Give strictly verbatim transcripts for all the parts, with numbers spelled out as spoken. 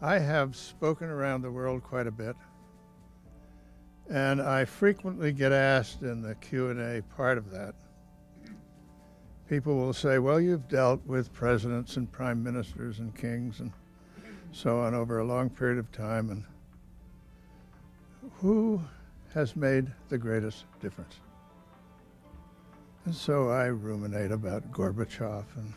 I have spoken around the world quite a bit, and I frequently get asked in the Q and A part of that. People will say, well, you've dealt with presidents and prime ministers and kings and so on over a long period of time, and who has made the greatest difference? And so I ruminate about Gorbachev and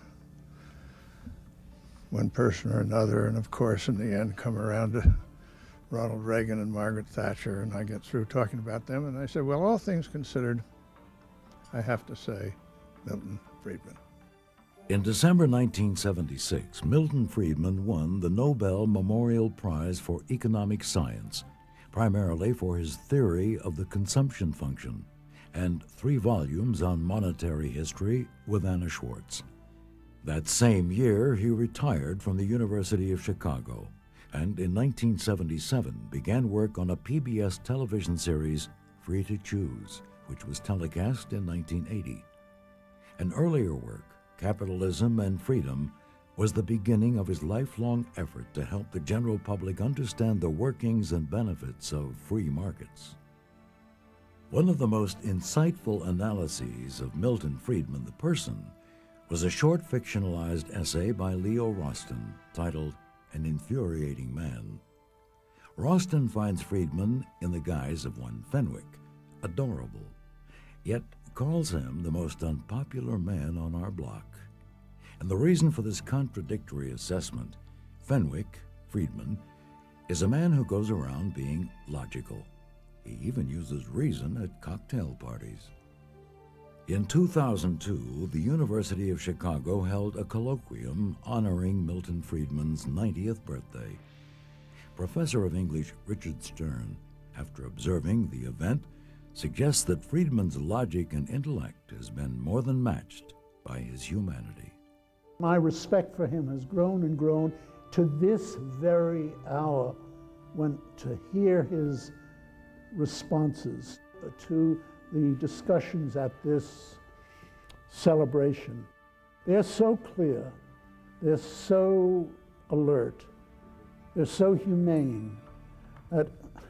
one person or another, and of course in the end come around to Ronald Reagan and Margaret Thatcher, and I get through talking about them, and I say, well, all things considered, I have to say Milton Friedman. In December nineteen seventy-six, Milton Friedman won the Nobel Memorial Prize for Economic Science, primarily for his theory of the consumption function, and three volumes on monetary history with Anna Schwartz. That same year, he retired from the University of Chicago, and in nineteen seventy-seven began work on a P B S television series, Free to Choose, which was telecast in nineteen eighty. An earlier work, Capitalism and Freedom, was the beginning of his lifelong effort to help the general public understand the workings and benefits of free markets. One of the most insightful analyses of Milton Friedman, the person, was a short fictionalized essay by Leo Rosten titled An Infuriating Man. Rosten finds Friedman in the guise of one Fenwick, adorable, yet calls him the most unpopular man on our block. And the reason for this contradictory assessment, Fenwick, Friedman, is a man who goes around being logical. He even uses reason at cocktail parties. In two thousand two, the University of Chicago held a colloquium honoring Milton Friedman's ninetieth birthday. Professor of English Richard Stern, after observing the event, suggests that Friedman's logic and intellect has been more than matched by his humanity. My respect for him has grown and grown to this very hour, when to hear his responses to the discussions at this celebration. They're so clear, they're so alert, they're so humane that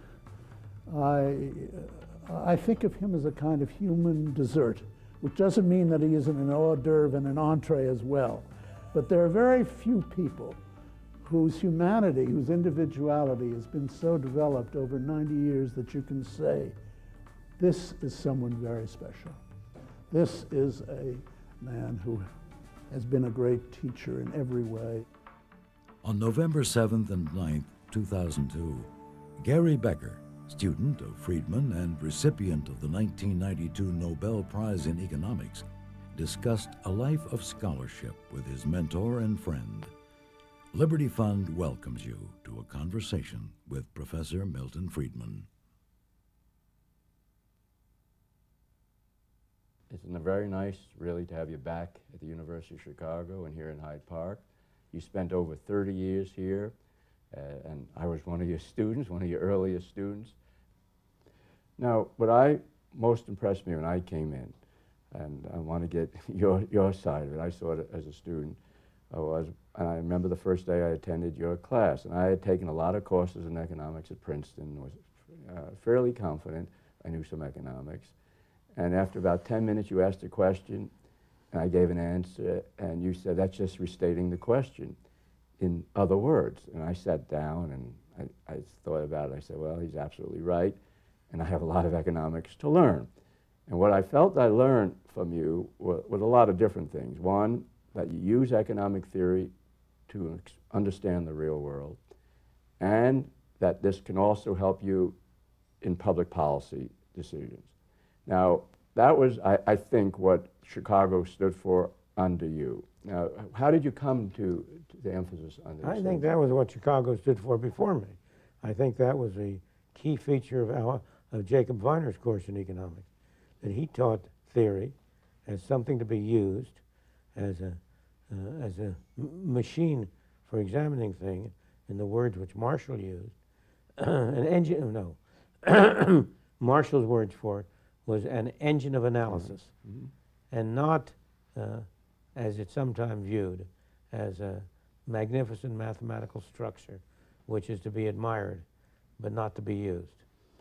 I, I think of him as a kind of human dessert, which doesn't mean that he isn't an hors d'oeuvre and an entree as well. But there are very few people whose humanity, whose individuality has been so developed over ninety years that you can say, this is someone very special. This is a man who has been a great teacher in every way. On November seventh and ninth, two thousand two, Gary Becker, student of Friedman and recipient of the nineteen ninety-two Nobel Prize in Economics, discussed a life of scholarship with his mentor and friend. Liberty Fund welcomes you to a conversation with Professor Milton Friedman. It's very nice, really, to have you back at the University of Chicago and here in Hyde Park. You spent over thirty years here, uh, and I was one of your students, one of your earliest students. Now, what I most impressed me when I came in, and I want to get your, your side of it, I saw it as a student, I was, and I remember the first day I attended your class, and I had taken a lot of courses in economics at Princeton, was uh, fairly confident I knew some economics. And after about ten minutes, you asked a question, and I gave an answer, and you said, that's just restating the question in other words. And I sat down, and I, I thought about it. I said, well, he's absolutely right, and I have a lot of economics to learn. And what I felt I learned from you was, was a lot of different things. One, that you use economic theory to understand the real world, and that this can also help you in public policy decisions. Now, that was, I, I think, what Chicago stood for under you. Now, how did you come to, to the emphasis on this? I think that was what Chicago stood for before me. I think that was a key feature of, our, of Jacob Viner's course in economics, that he taught theory as something to be used as a, uh, as a m machine for examining things, in the words which Marshall used. An engine, no, Marshall's words for it was an engine of analysis, mm-hmm. and not, uh, as it's sometimes viewed, as a magnificent mathematical structure which is to be admired, but not to be used.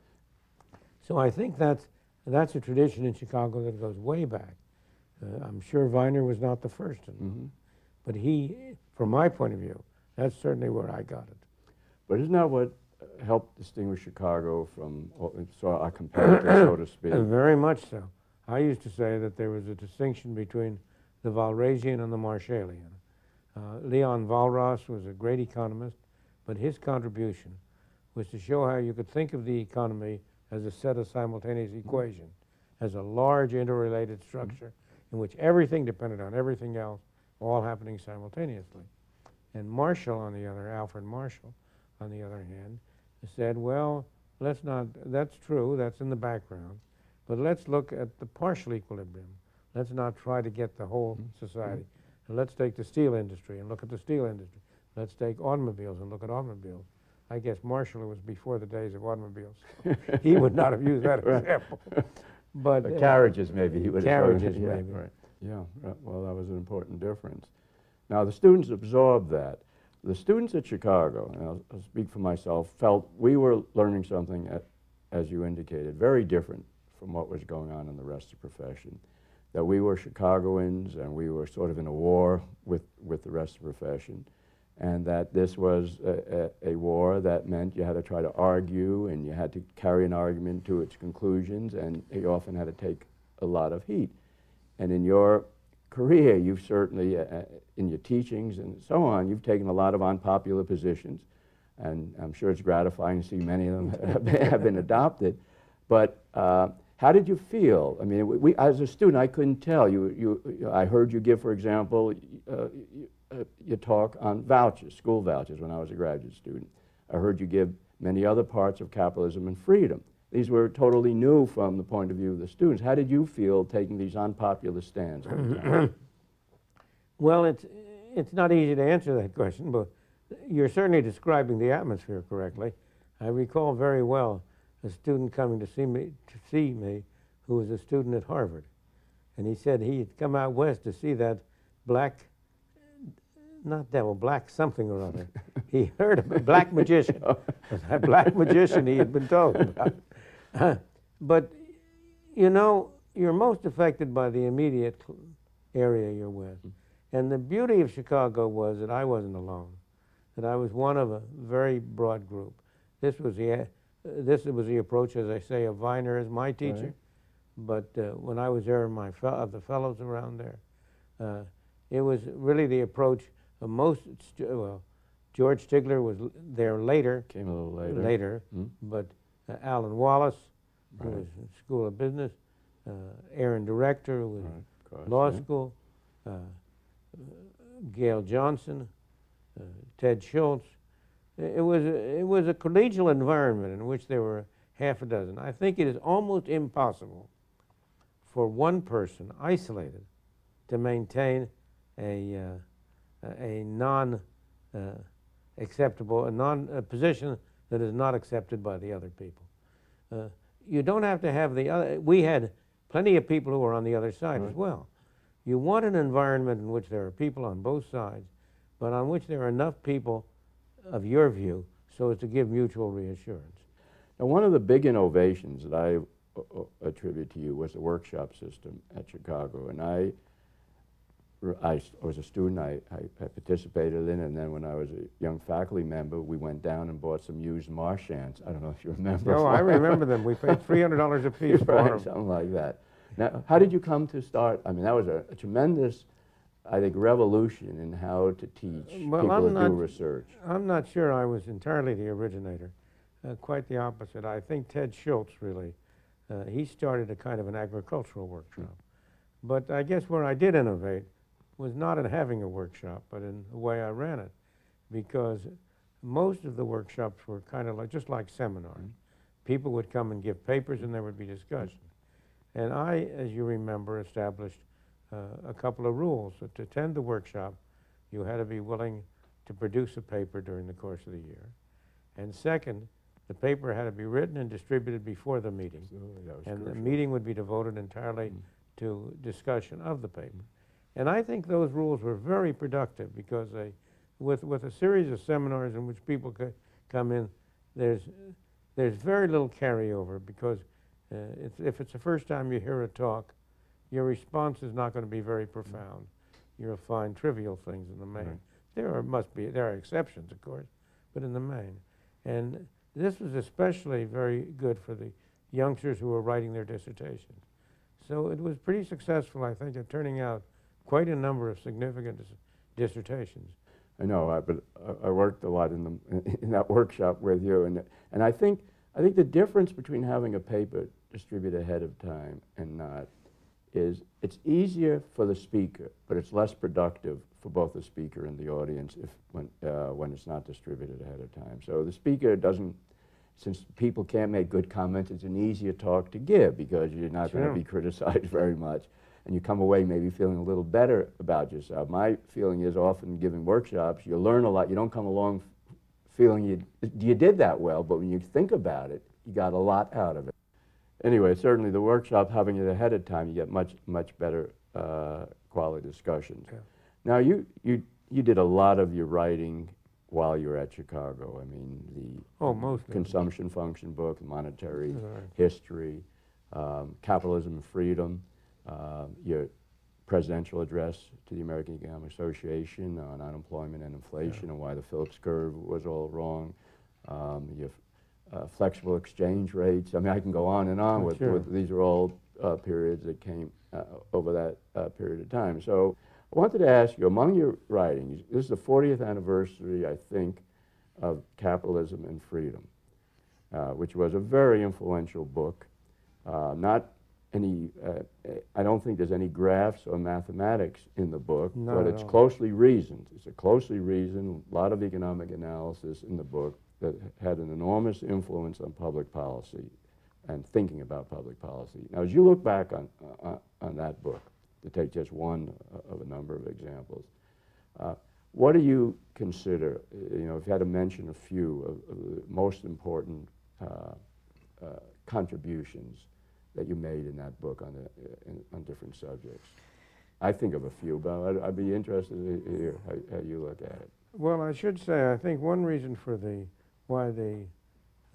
So I think that's, that's a tradition in Chicago that goes way back. Uh, I'm sure Viner was not the first in Mm-hmm. but he, from my point of view, that's certainly where I got it. But isn't that what uh, helped distinguish Chicago from all- so our competitors, so to speak? Uh, very much so. I used to say that there was a distinction between the Walrasian and the Marshallian. Uh, Leon Walras was a great economist, but his contribution was to show how you could think of the economy as a set of simultaneous equations, as a large interrelated structure in which everything depended on everything else, all happening simultaneously. And Marshall, on the other, Alfred Marshall, on the other hand, said, well, let's not, that's true, that's in the background, but let's look at the partial equilibrium. Let's not try to get the whole society. And let's take the steel industry and look at the steel industry. Let's take automobiles and look at automobiles. I guess Marshall was before the days of automobiles. He would not have used that example. But The uh, carriages, maybe he would have. carriages, yeah, maybe. Right. Yeah. Right. Well, that was an important difference. Now the students absorbed that. The students at Chicago, and I'll, I'll speak for myself, felt we were learning something, at, as you indicated, very different from what was going on in the rest of the profession. That we were Chicagoans and we were sort of in a war with, with the rest of the profession, and that this was a, a, a war that meant you had to try to argue and you had to carry an argument to its conclusions, and you often had to take a lot of heat. And in your career, you've certainly, uh, in your teachings and so on, you've taken a lot of unpopular positions, and I'm sure it's gratifying to see many of them have been, have been adopted. But uh, how did you feel? I mean, we, we, as a student, I couldn't tell. You, you, I heard you give, for example, uh, you, uh, your talk on vouchers, school vouchers, when I was a graduate student. I heard you give many other parts of capitalism and freedom. These were totally new from the point of view of the students. How did you feel taking these unpopular stands? Well, it's, it's not easy to answer that question, but you're certainly describing the atmosphere correctly. I recall very well a student coming to see me, to see me who was a student at Harvard. And he said he had come out west to see that black, not devil, black something or other. He heard of a black magician, that black magician he had been told about. Uh, but, you know, you're most affected by the immediate area you're with. And the beauty of Chicago was that I wasn't alone, that I was one of a very broad group. This was the, uh, this was the approach, as I say, of Viner as my teacher. Right. But uh, when I was there, my fe of the fellows around there, uh, it was really the approach of most, well, George Stigler was l there later. Came a little later. Later, Hmm? but uh, Alan Wallace, who Right. was in School of Business, uh, Aaron Director, who was Right, of course, law yeah. school, uh, Gail Johnson, uh, Ted Schultz. It was, a, it was a collegial environment in which there were half a dozen. I think it is almost impossible for one person, isolated, to maintain a, uh, a non uh, acceptable, a non a position that is not accepted by the other people. Uh, you don't have to have the other, we had plenty of people who were on the other side Right. as well. You want an environment in which there are people on both sides, but on which there are enough people of your view so as to give mutual reassurance. Now, one of the big innovations that I uh, attribute to you was the workshop system at Chicago. And I, I s- was a student, I, I, I participated in it, and then when I was a young faculty member, we went down and bought some used Marchands. I don't know if you remember. Oh, I remember them. We paid three hundred dollars a piece for Right, them. something like that. Now, how did you come to start? I mean, that was a, a tremendous, I think, revolution in how to teach Well, people I'm to not- do research. I'm not sure I was entirely the originator. Uh, quite the opposite. I think Ted Schultz really, uh, he started a kind of an agricultural workshop. But I guess where I did innovate was not in having a workshop, but in the way I ran it. Because most of the workshops were kind of like, just like seminars. People would come and give papers and there would be discussion. And I, as you remember, established uh, a couple of rules. That to attend the workshop, you had to be willing to produce a paper during the course of the year. And second, the paper had to be written and distributed before the meeting. Absolutely, that was And the crucial. meeting would be devoted entirely to discussion of the paper. And I think those rules were very productive because they, with, with a series of seminars in which people could, come in, there's, there's very little carryover because uh, it's, if it's the first time you hear a talk, your response is not going to be very profound. You'll find trivial things in the main. Right. There are, must be, there are exceptions, of course, but in the main. And this was especially very good for the youngsters who were writing their dissertations. So it was pretty successful, I think, at turning out quite a number of significant dis dissertations. I know, I, but I, I worked a lot in, the, in that workshop with you, and, and I, think, I think the difference between having a paper distributed ahead of time and not is it's easier for the speaker, but it's less productive for both the speaker and the audience if when, uh, when it's not distributed ahead of time. So the speaker doesn't, since people can't make good comments, it's an easier talk to give because you're not Sure. going to be criticized very much. And you come away maybe feeling a little better about yourself. My feeling is often giving workshops, you learn a lot. You don't come along feeling you, you did that well, but when you think about it, you got a lot out of it. Anyway, certainly the workshop, having it ahead of time, you get much, much better uh, quality discussions. Yeah. Now, you, you, you did a lot of your writing while you were at Chicago. I mean, the Oh, most of it. consumption function book, monetary Right. history, um, capitalism and freedom, uh, your presidential address to the American Economic Association on unemployment and inflation and why the Phillips curve was all wrong, um, your uh, flexible exchange rates. I mean, I can go on and on Oh, with, sure. with, these are all uh, periods that came uh, over that uh, period of time. So I wanted to ask you, among your writings, this is the fortieth anniversary, I think, of Capitalism and Freedom, uh, which was a very influential book. Uh, not any, uh, I don't think there's any graphs or mathematics in the book, Not but at it's all. closely reasoned. It's a closely reasoned, a lot of economic analysis in the book that had an enormous influence on public policy and thinking about public policy. Now, as you look back on, uh, on that book, to take just one uh, of a number of examples, uh, what do you consider, uh, you know, if you had to mention a few of, of the most important uh, uh, contributions that you made in that book on, the, in, on different subjects? I think of a few, but I'd, I'd be interested to hear how, how you look at it. Well, I should say, I think one reason for the, why the, uh,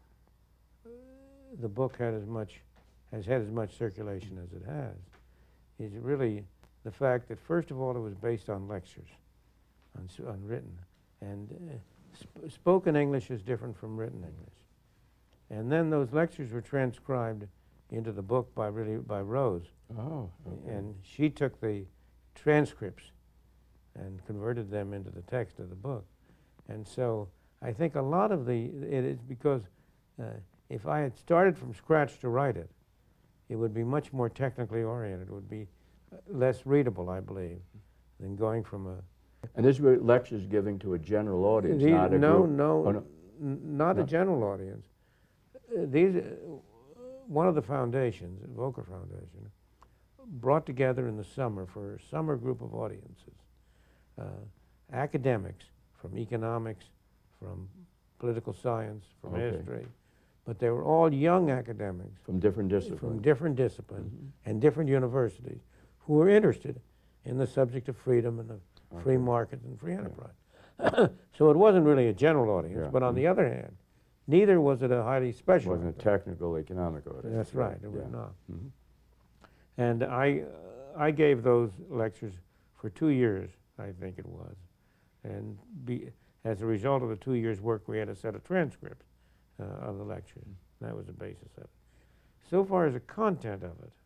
the book had as much, has had as much circulation as it has, is really the fact that, first of all, it was based on lectures, on, s- on written. And uh, sp spoken English is different from written English. And then those lectures were transcribed into the book by really by Rose. Oh, okay. And she took the transcripts and converted them into the text of the book. And so I think a lot of the, it is because uh, if I had started from scratch to write it, it would be much more technically oriented. It would be uh, less readable, I believe, than going from a... And these were lectures giving to a general audience, These- not a no, group? no, Oh, no. n- not No. a general audience. Uh, these, uh, one of the foundations, Volcker Foundation, brought together in the summer for a summer group of audiences, uh, academics from economics, from political science, from Okay. history, but they were all young academics From different from disciplines? different disciplines and different universities who were interested in the subject of freedom and the free Okay. market and free enterprise. So it wasn't really a general audience, Yeah. but on Mhm. the other hand, neither was it a highly It specialized wasn't a audience. technical economic audience. That's right, it was yeah. not. Mhm. And I, uh, I gave those lectures for two years, I think it was. And be, as a result of the two years' work, we had a set of transcripts uh, of the lectures. That was the basis of it. So far as the content of it,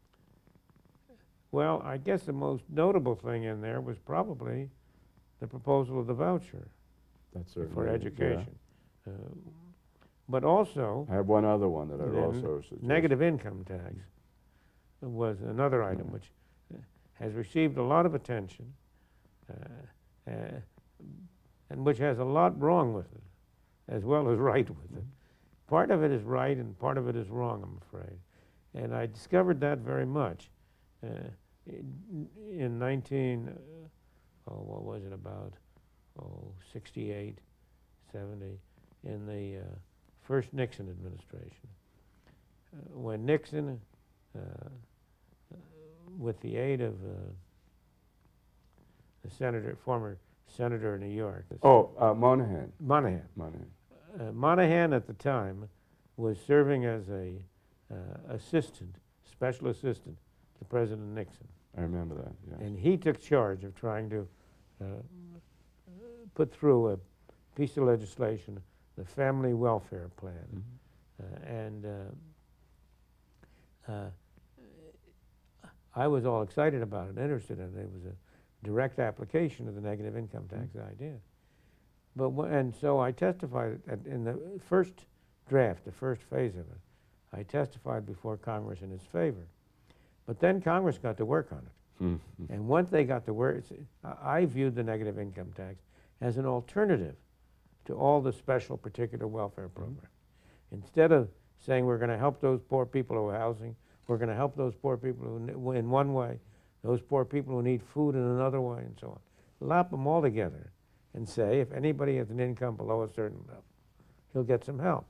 well, I guess the most notable thing in there was probably the proposal of the voucher That's certainly, for yeah. education. Uh, but also, I have one other one that I'd Then also suggest. negative income tax was another item Mhm. which uh, has received a lot of attention uh, uh, and which has a lot wrong with it as well as right with it. Part of it is right and part of it is wrong, I'm afraid. And I discovered that very much uh, in, in nineteen, uh, oh, what was it, about, oh, sixty-eight, seventy, in the uh, first Nixon administration. Uh, when Nixon, uh, uh, with the aid of uh, the senator, former senator in New York, Oh, uh, Monahan. Monahan, Monahan. uh, Monahan at the time was serving as a uh, assistant, special assistant to President Nixon. I remember that, yeah. And he took charge of trying to uh, put through a piece of legislation, the Family Welfare Plan. Mm-hmm. uh, and uh, uh, I was all excited about it, interested in it. It was a direct application of the negative income tax mm-hmm. idea. But w and so I testified at, in the first draft, the first phase of it. I testified before Congress in its favor. But then Congress got to work on it. Mm-hmm. And once they got to work, I viewed the negative income tax as an alternative to all the special particular welfare programs. Mm-hmm. Instead of saying we're going to help those poor people who are housing, we're going to help those poor people who, in one way, those poor people who need food in another way, and so on. Lap them all together and say if anybody has an income below a certain level, he'll get some help.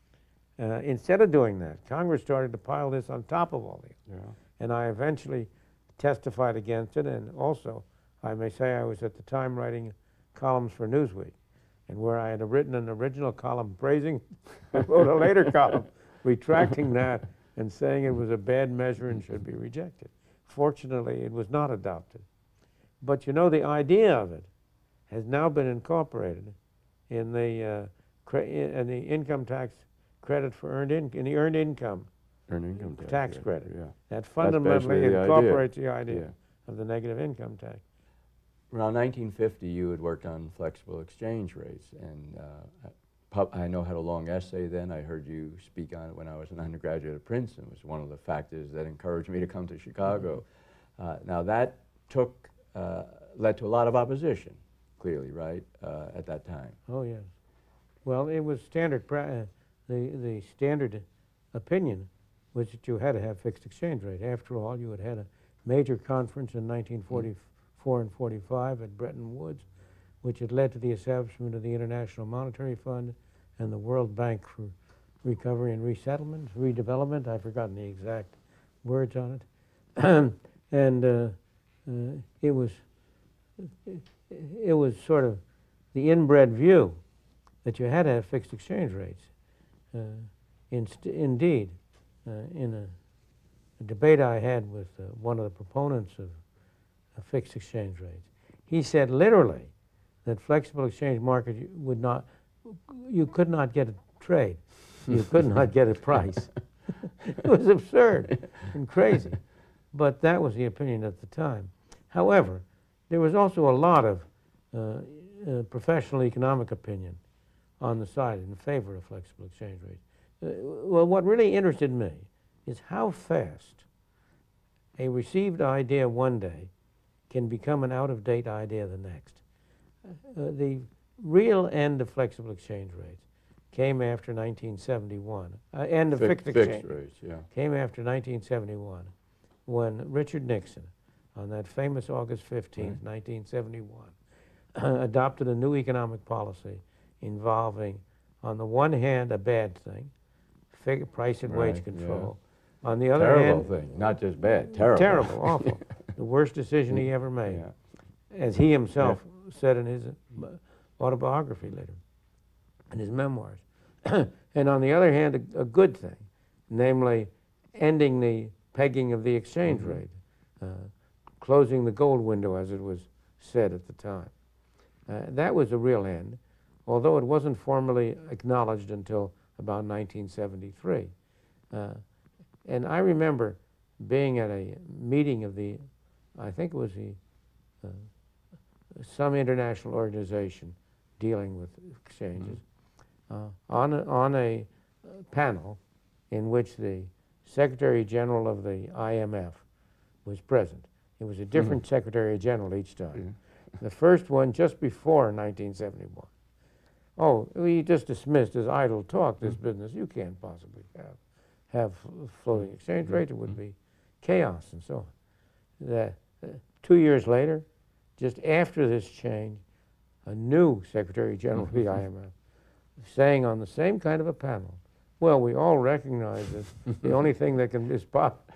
Uh, instead of doing that, Congress started to pile this on top of all these. Yeah. And I eventually testified against it, and also, I may say I was at the time writing columns for Newsweek, and where I had written an original column praising, I wrote a later column retracting that and saying it was a bad measure and should be rejected. Fortunately, it was not adopted. But you know, the idea of it has now been incorporated in the, uh, cre in the income tax credit for earned in, in the earned income Earned income tax, tax yeah, credit. Yeah. That fundamentally the incorporates idea. the idea Yeah. of the negative income tax. Around nineteen fifty, you had worked on flexible exchange rates, and uh, pub I know had a long essay then. I heard you speak on it when I was an undergraduate at Princeton. It was one of the factors that encouraged me to come to Chicago. Uh, now that took, uh, led to a lot of opposition, clearly, right, uh, at that time. Oh, yes. Well, it was standard, pra uh, the, the standard opinion was that you had to have fixed exchange rate. After all, you had had a major conference in nineteen forty-four and forty-five at Bretton Woods, which had led to the establishment of the International Monetary Fund and the World Bank for Recovery and Resettlement, Redevelopment. I've forgotten the exact words on it. and uh, uh, it was it was sort of the inbred view that you had to have fixed exchange rates. Uh, inst indeed, uh, in a, a debate I had with uh, one of the proponents of, of fixed exchange rates, he said literally that flexible exchange market would not, you could not get a trade. You could not get a price. It was absurd and crazy. But that was the opinion at the time. However, there was also a lot of uh, uh, professional economic opinion on the side in favor of flexible exchange rates. Uh, well, what really interested me is how fast a received idea one day can become an out-of-date idea the next. Uh, the real end of flexible exchange rates came after nineteen seventy-one. Uh, end of Fi fixed exchange fixed rates, yeah. Came after nineteen seventy-one, when Richard Nixon, on that famous August fifteenth, right. nineteen seventy-one, adopted a new economic policy involving, on the one hand, a bad thing, figure price and right, wage control. Yeah. On the other terrible hand, thing, not just bad, terrible. Terrible, awful. The worst decision he ever made, yeah. as he himself yeah. said in his uh, autobiography later, in his memoirs. And on the other hand, a, a good thing, namely ending the pegging of the exchange mm-hmm. rate, uh, closing the gold window, as it was said at the time. Uh, that was a real end, although it wasn't formally acknowledged until about nineteen seventy-three. Uh, and I remember being at a meeting of the, I think it was the, uh, some international organization dealing with exchanges, mm-hmm. uh, on a, on a panel in which the Secretary General of the I M F was present. It was a different mm-hmm. Secretary General each time. Mm-hmm. The first one just before nineteen seventy-one. Oh, we just dismissed as idle talk this mm-hmm. business. You can't possibly have have floating exchange rate. It would be chaos and so on. The, uh, two years later, just after this change, a new Secretary General of the I M F saying on the same kind of a panel, well, we all recognize that the only thing that can is pop.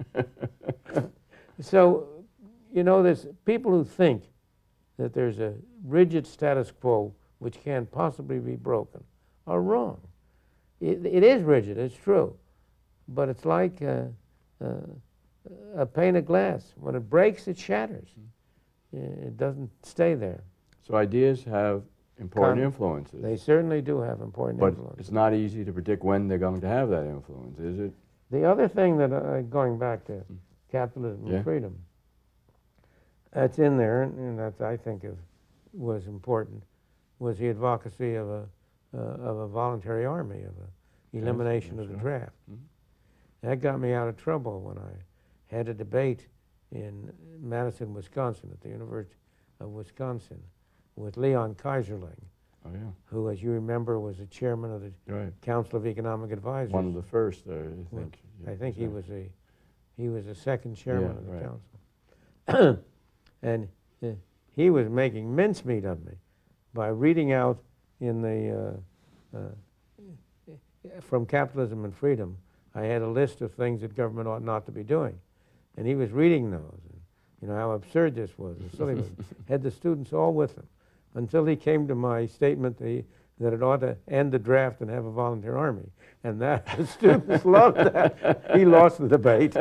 So, you know, there's people who think that there's a rigid status quo which can't possibly be broken are wrong. It, it is rigid, it's true, but it's like uh, uh, a pane of glass. When it breaks, it shatters. It doesn't stay there. So ideas have important Con- influences. They certainly do have important but influences. it's not easy to predict when they're going to have that influence, is it? The other thing that, uh, going back to capitalism Yeah. and freedom, that's in there, and that I think of, was important, was the advocacy of a, uh, of a voluntary army, of a elimination Yes, of the that's draft. Mhm. That got me out of trouble when I had a debate in Madison, Wisconsin, at the University of Wisconsin, with Leon Kaiserling, Oh, yeah. who, as you remember, was the chairman of the Right. Council of Economic Advisors. One of the first, uh, I Well, think. I think he Yeah. was a, he was the second chairman Yeah, of the right. council. And uh, he was making mincemeat of me by reading out in the, uh, uh, from Capitalism and Freedom, I had a list of things that government ought not to be doing. And he was reading those, and you know how absurd this was, and silly was. Had the students all with him, until he came to my statement that, he, that it ought to end the draft and have a volunteer army. And that, the students loved that. He lost the debate.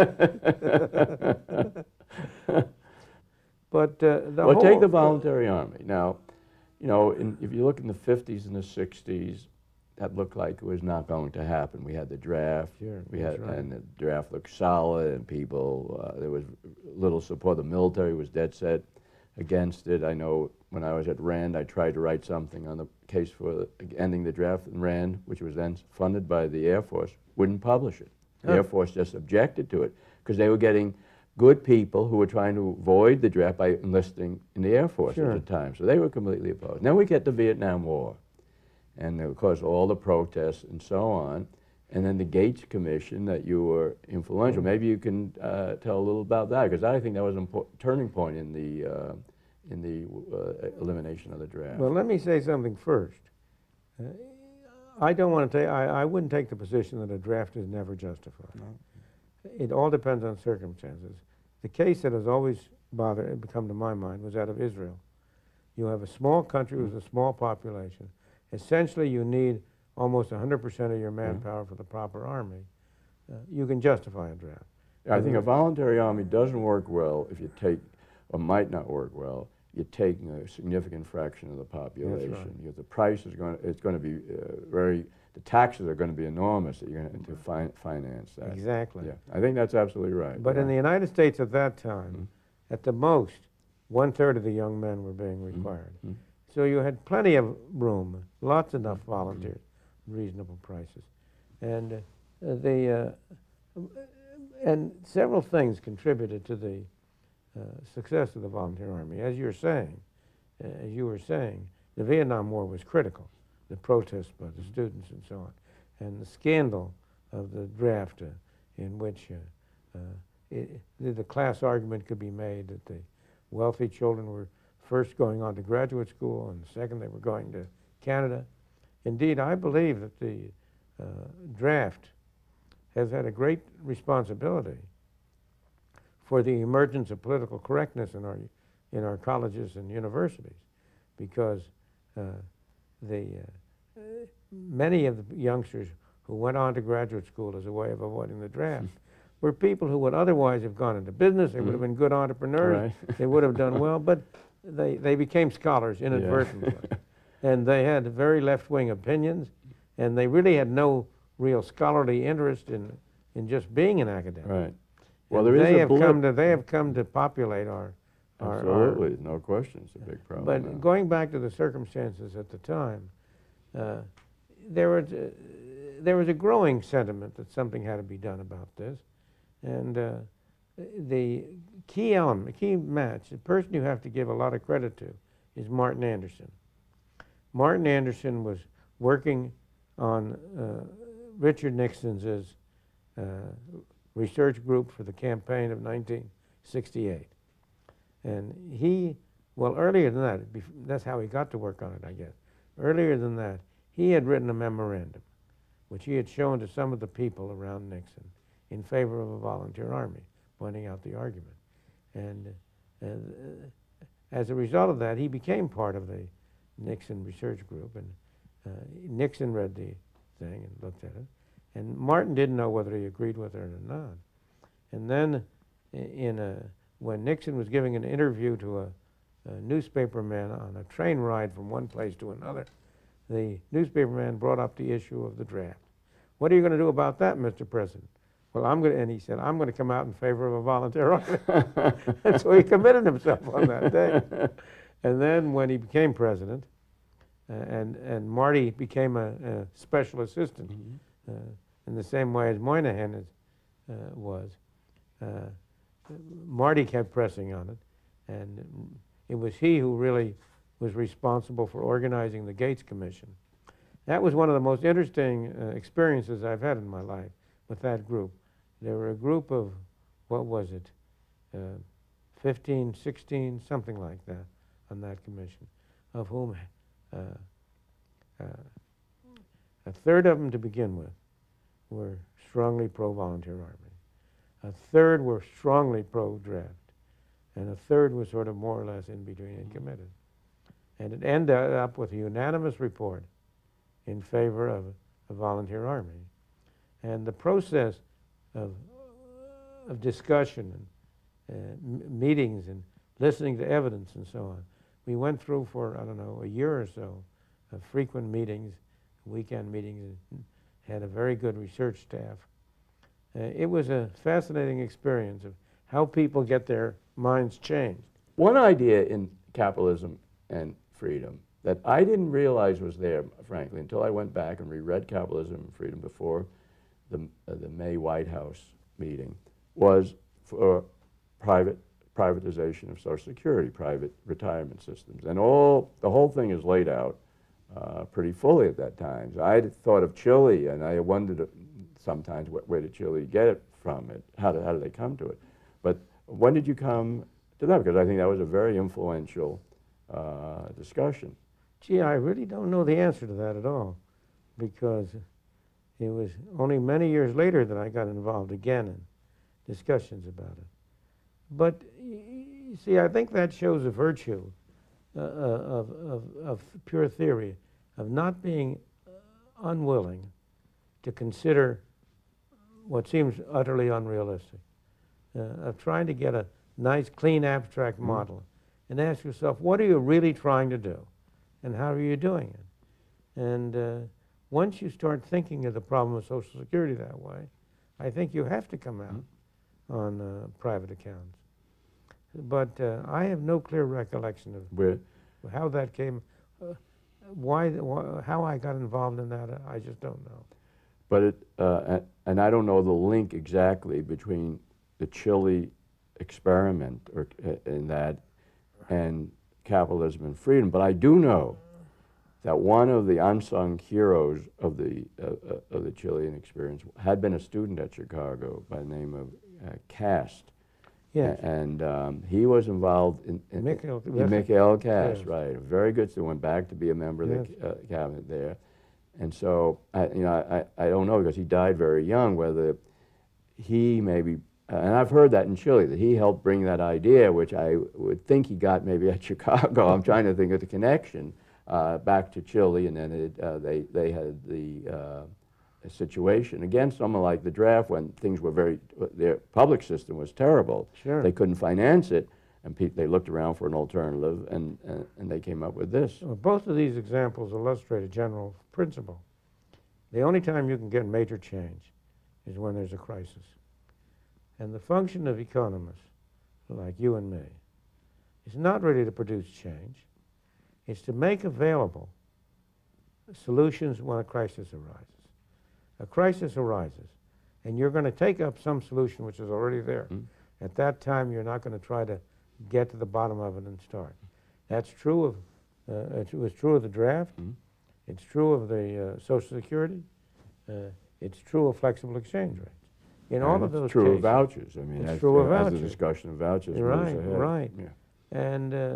But uh, the Well, whole, take the voluntary army. Now, you know, in, if you look in the fifties and the sixties, that looked like it was not going to happen. We had the draft, Sure, we that's had, right. and the draft looked solid, and people, uh, there was little support. The military was dead set against it. I know when I was at RAND, I tried to write something on the case for ending the draft, and RAND, which was then funded by the Air Force, wouldn't publish it. The Huh. Air Force just objected to it because they were getting good people who were trying to avoid the draft by enlisting in the Air Force Sure. at the time. So they were completely opposed. Then we get the Vietnam War, and of course all the protests and so on, and then the Gates Commission that you were influential. Maybe you can uh, tell a little about that, because I think that was an important turning point in the uh, in the uh, elimination of the draft. well, let me say something first. Uh, I don't want to take, I, I wouldn't take the position that a draft is never justified. No. It all depends on circumstances. The case that has always bothered, come to my mind, was that of Israel. You have a small country with a small population. Essentially, you need almost one hundred percent of your manpower for the proper army. Uh, you can justify a draft. I think a voluntary army doesn't work well if you take, or might not work well, you're taking a significant fraction of the population. right. Because the price is going to, it's going to be uh, very, the taxes are going to be enormous that you're going to, to fin finance that. Exactly. Yeah, I think that's absolutely right. But yeah. in the United States at that time, Mhm. at the most, one-third of the young men were being required. Mhm. So you had plenty of room, lots enough volunteers, reasonable prices. And uh, the, uh, and several things contributed to the uh, success of the volunteer army. As you're saying, uh, as you were saying, the Vietnam War was critical, the protests by the students and so on, and the scandal of the draft uh, in which uh, uh, it, the, the class argument could be made that the wealthy children were first going on to graduate school, and second they were going to Canada. Indeed, I believe that the uh, draft has had a great responsibility for the emergence of political correctness in our, in our colleges and universities, because uh, the, uh, many of the youngsters who went on to graduate school as a way of avoiding the draft were people who would otherwise have gone into business. They would have been good entrepreneurs. Right. They would have done well, but they, they became scholars inadvertently. And they had very left-wing opinions, and they really had no real scholarly interest in, in just being an academic. Right. Well, And there they is a have blip. come to they have come to populate our, our our- Absolutely, no question, it's a big problem. But now. going back to the circumstances at the time, uh, there was uh, there was a growing sentiment that something had to be done about this, and uh, the key element, the key match, the person you have to give a lot of credit to, is Martin Anderson. Martin Anderson was working on uh, Richard Nixon's uh, research group for the campaign of nineteen sixty-eight. And he, well, earlier than that, bef- that's how he got to work on it, I guess. Earlier than that, he had written a memorandum, which he had shown to some of the people around Nixon in favor of a volunteer army, pointing out the argument. And uh, as a result of that, he became part of the Nixon research group. And Uh, Nixon read the thing and looked at it, and Martin didn't know whether he agreed with it or not. And then, in a, when Nixon was giving an interview to a, a newspaperman on a train ride from one place to another, the newspaperman brought up the issue of the draft. "What are you going to do about that, Mister President?" "Well, I'm going to," and he said, "I'm going to come out in favor of a volunteer army." And so he committed himself on that day. And then when he became president, uh, and, and Marty became a, a special assistant, mm-hmm. uh, in the same way as Moynihan is, uh, was, uh, Marty kept pressing on it, and it was he who really was responsible for organizing the Gates Commission. That was one of the most interesting uh, experiences I've had in my life with that group. There were a group of, what was it, uh, fifteen, sixteen, something like that, on that commission, of whom uh, uh, a third of them to begin with were strongly pro-volunteer army. A third were strongly pro-draft. And a third was sort of more or less in between and committed. And it ended up with a unanimous report in favor of a volunteer army. And the process of, of discussion and uh, m meetings and listening to evidence and so on, we went through for, I don't know, a year or so of frequent meetings, weekend meetings, and had a very good research staff. Uh, it was a fascinating experience of how people get their minds changed. One idea in Capitalism and Freedom that I didn't realize was there, frankly, until I went back and reread Capitalism and Freedom before the, uh, the May White House meeting, was for private privatization of Social Security, private retirement systems. And all, the whole thing is laid out uh, pretty fully at that time. So I thought of Chile, and I wondered sometimes wh where did Chile get it from? It how did, how did they come to it? But when did you come to that? Because I think that was a very influential uh, discussion. Gee, I really don't know the answer to that at all, because it was only many years later that I got involved again in discussions about it. But you see, I think that shows a virtue uh, of, of, of pure theory, of not being unwilling to consider what seems utterly unrealistic, uh, of trying to get a nice, clean, abstract model and ask yourself, what are you really trying to do, and how are you doing it? And uh, once you start thinking of the problem of Social Security that way, I think you have to come out mm-hmm. on uh, private accounts. But uh, I have no clear recollection of Where? how that came, uh, why, wh how I got involved in that, I just don't know. But it, uh, and I don't know the link exactly between the Chile experiment or uh, in that and Capitalism and Freedom, but I do know that one of the unsung heroes of the uh, uh, of the Chilean experience had been a student at Chicago by the name of uh, Cast. Yes. And um, he was involved in, in, Mikhail, in Mikhail Cast, yes. right? A very good student, went back to be a member of yes. the uh, cabinet there. And so, I, you know, I, I don't know, because he died very young, whether he maybe, uh, and I've heard that in Chile, that he helped bring that idea, which I would think he got maybe at Chicago. I'm trying to think of the connection uh, back to Chile, and then it, uh, they, they had the uh, situation. Again, someone like the draft, when things were very, their public system was terrible. Sure. They couldn't finance it, and pe they looked around for an alternative, and, uh, and they came up with this. Well, both of these examples illustrate a general principle. The only time you can get major change is when there's a crisis. And the function of economists, like you and me, is not really to produce change. It's to make available solutions when a crisis arises. A crisis arises, and you're going to take up some solution which is already there. Mm. At that time, you're not going to try to get to the bottom of it and start. That's true of, uh, it was true of the draft. Mm. It's true of the uh, Social Security. Uh, it's true of flexible exchange rates. In and all of those it's true cases, of vouchers. I mean, it's as, true of as vouchers. the discussion of vouchers moves right, ahead. right. Yeah. And uh,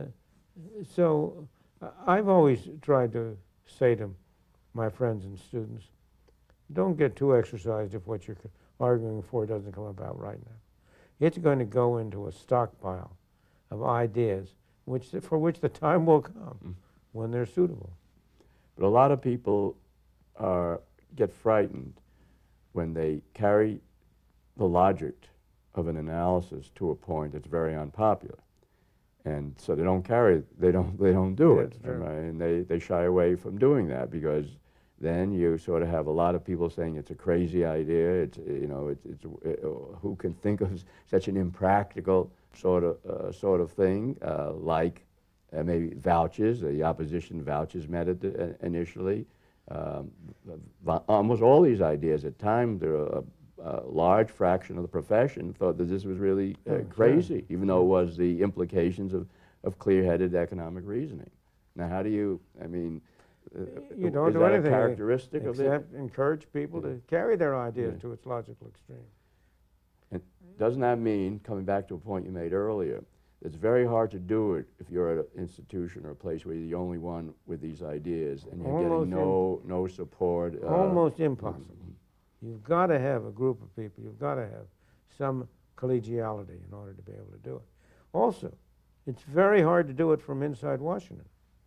so uh, I've always tried to say to my friends and students, don't get too exercised if what you're arguing for doesn't come about right now. It's going to go into a stockpile of ideas which, for which the time will come mm. when they're suitable. But a lot of people are, get frightened when they carry the logic of an analysis to a point that's very unpopular. And so they don't carry, they don't, they don't do Yeah, it. it's true. Right? And they, they shy away from doing that because then you sort of have a lot of people saying it's a crazy idea. It's, you know, it's, it's uh, who can think of s- such an impractical sort of, uh, sort of thing, uh, like uh, maybe vouchers, the opposition vouchers met it uh, initially. Um, v- almost all these ideas at times, there are a, a large fraction of the profession thought that this was really uh, Oh, sure. crazy, even though it was the implications of, of clear-headed economic reasoning. Now, how do you, I mean, uh, You don't is do that anything a characteristic of it? except encourage people Yeah. to carry their ideas Yeah. to its logical extreme. And doesn't that mean, coming back to a point you made earlier, it's very hard to do it if you're at an institution or a place where you're the only one with these ideas and you're Almost getting no, no support? uh, Almost impossible. You've got to have a group of people. You've got to have some collegiality in order to be able to do it. Also, it's very hard to do it from inside Washington,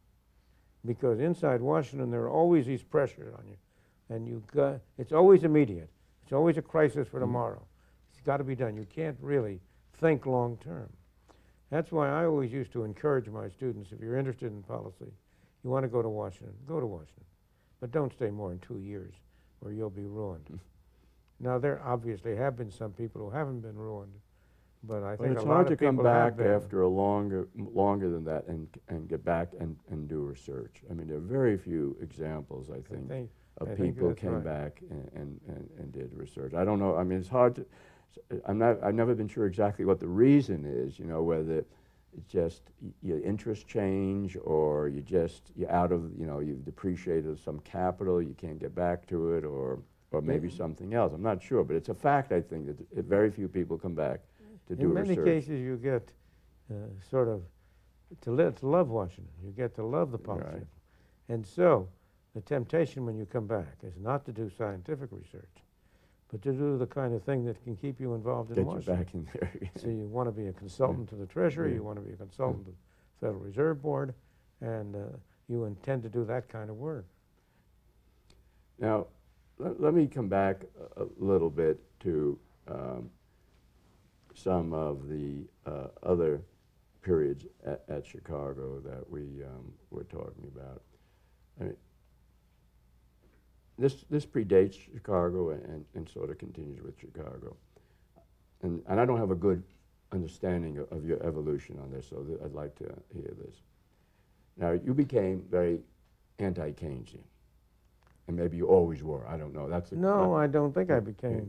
because inside Washington there are always these pressures on you, and you got, it's always immediate. It's always a crisis for tomorrow. It's got to be done. You can't really think long term. That's why I always used to encourage my students, if you're interested in policy, you want to go to Washington, go to Washington. But don't stay more than two years or you'll be ruined. Now, there obviously have been some people who haven't been ruined, but I But think it's a lot hard of to come people have back been. after a longer, m- longer than that and, and get back and, and do research. I mean, there are very few examples, I I think, think, of I think people that's came right. back and, and, and, and did research. I don't know, I mean, it's hard to, s- I'm not, I've never been sure exactly what the reason is, you know, whether it's just y- your interests change or you just, you're out of, you know, you've depreciated some capital, you can't get back to it, or, or maybe something else. I'm not sure, but it's a fact, I think, that uh, very few people come back to do In many research. cases, you get uh, sort of to, li- to love Washington. You get to love the policy. Right. And so, the temptation when you come back is not to do scientific research, but to do the kind of thing that can keep you involved in Get you Washington. back in there. So you want to be a consultant to the Treasury, Yeah. you want to be a consultant to the Federal Reserve Board, and uh, you intend to do that kind of work. Now, let, let me come back a, a little bit to um, some of the uh, other periods at, at Chicago that we um, were talking about. I mean, this, this predates Chicago and, and sort of continues with Chicago. And, and I don't have a good understanding of, of your evolution on this, so th I'd like to hear this. Now, you became very anti-Keynesian. And maybe you always were. I don't know. That's a, No, uh, I don't think I became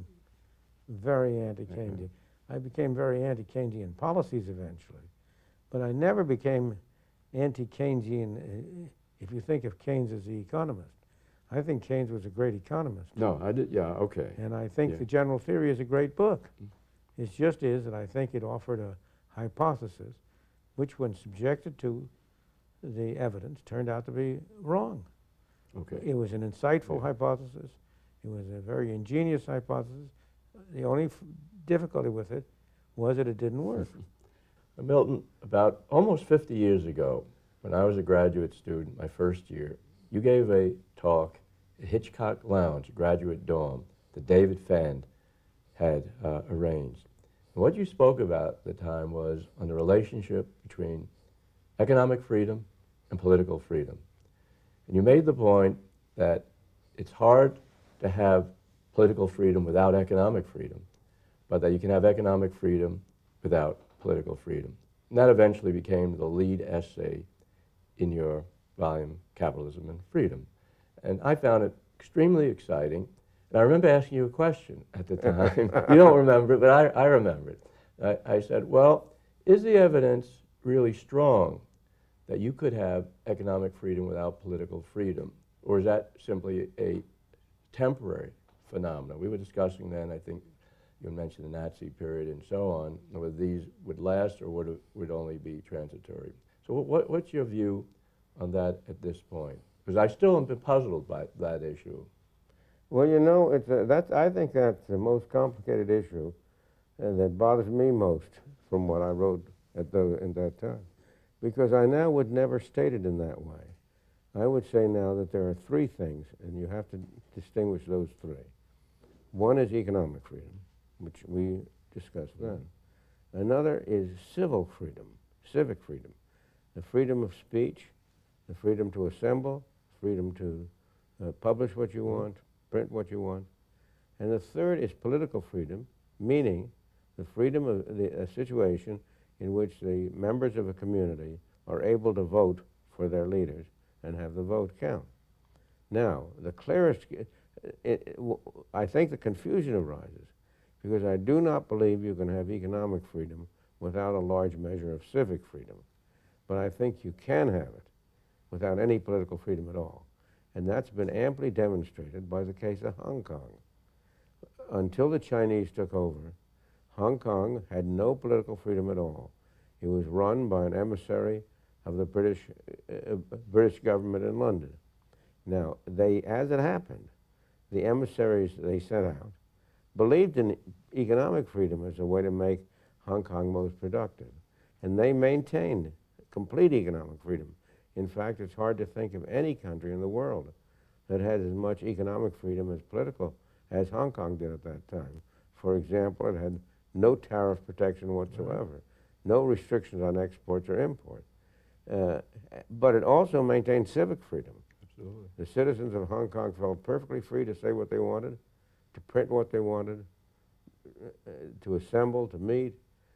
very anti-Keynesian. I became very anti-Keynesian policies eventually, but I never became anti-Keynesian. uh, If you think of Keynes as the economist, I think Keynes was a great economist. No, I did. Yeah, okay. And I think Yeah. The General Theory is a great book. It just is that I think it offered a hypothesis which, when subjected to the evidence, turned out to be wrong. Okay. It was an insightful Yeah. hypothesis. It was a very ingenious hypothesis. The only f difficulty with it was that it didn't work. Uh, Milton, about almost fifty years ago, when I was a graduate student, my first year, you gave a talk at Hitchcock Lounge, graduate dorm, that David Fand had uh, arranged. And what you spoke about at the time was on the relationship between economic freedom and political freedom. And you made the point that it's hard to have political freedom without economic freedom, but that you can have economic freedom without political freedom. And that eventually became the lead essay in your volume, Capitalism and Freedom. And I found it extremely exciting. And I remember asking you a question at the time. You don't remember it, but I, I remember it. I, I said, well, is the evidence really strong that you could have economic freedom without political freedom? Or is that simply a temporary phenomenon? We were discussing then, I think you mentioned the Nazi period and so on, whether these would last or would, would only be transitory. So what, what's your view on that at this point? Because I still am puzzled by that issue. Well, you know, it's a, that's, I think that's the most complicated issue uh, that bothers me most from what I wrote at the, in that time. Because I now would never state it in that way. I would say now that there are three things, and you have to distinguish those three. One is economic freedom, which we discussed then. Another is civil freedom, civic freedom, the freedom of speech, the freedom to assemble, freedom to uh, publish what you want, print what you want. And the third is political freedom, meaning the freedom of the, a situation in which the members of a community are able to vote for their leaders and have the vote count. Now, the clearest, it, it, I think the confusion arises because I do not believe you can have economic freedom without a large measure of civic freedom. But I think you can have it without any political freedom at all. And that's been amply demonstrated by the case of Hong Kong. Until the Chinese took over, Hong Kong had no political freedom at all. It was run by an emissary of the British, uh, British government in London. Now, they, as it happened, the emissaries they sent out believed in economic freedom as a way to make Hong Kong most productive. And they maintained complete economic freedom. In fact, it's hard to think of any country in the world that had as much economic freedom as political as Hong Kong did at that time. For example, it had no tariff protection whatsoever, no restrictions on exports or imports. Uh, but it also maintained civic freedom. Absolutely. The citizens of Hong Kong felt perfectly free to say what they wanted, to print what they wanted, uh, to assemble, to meet.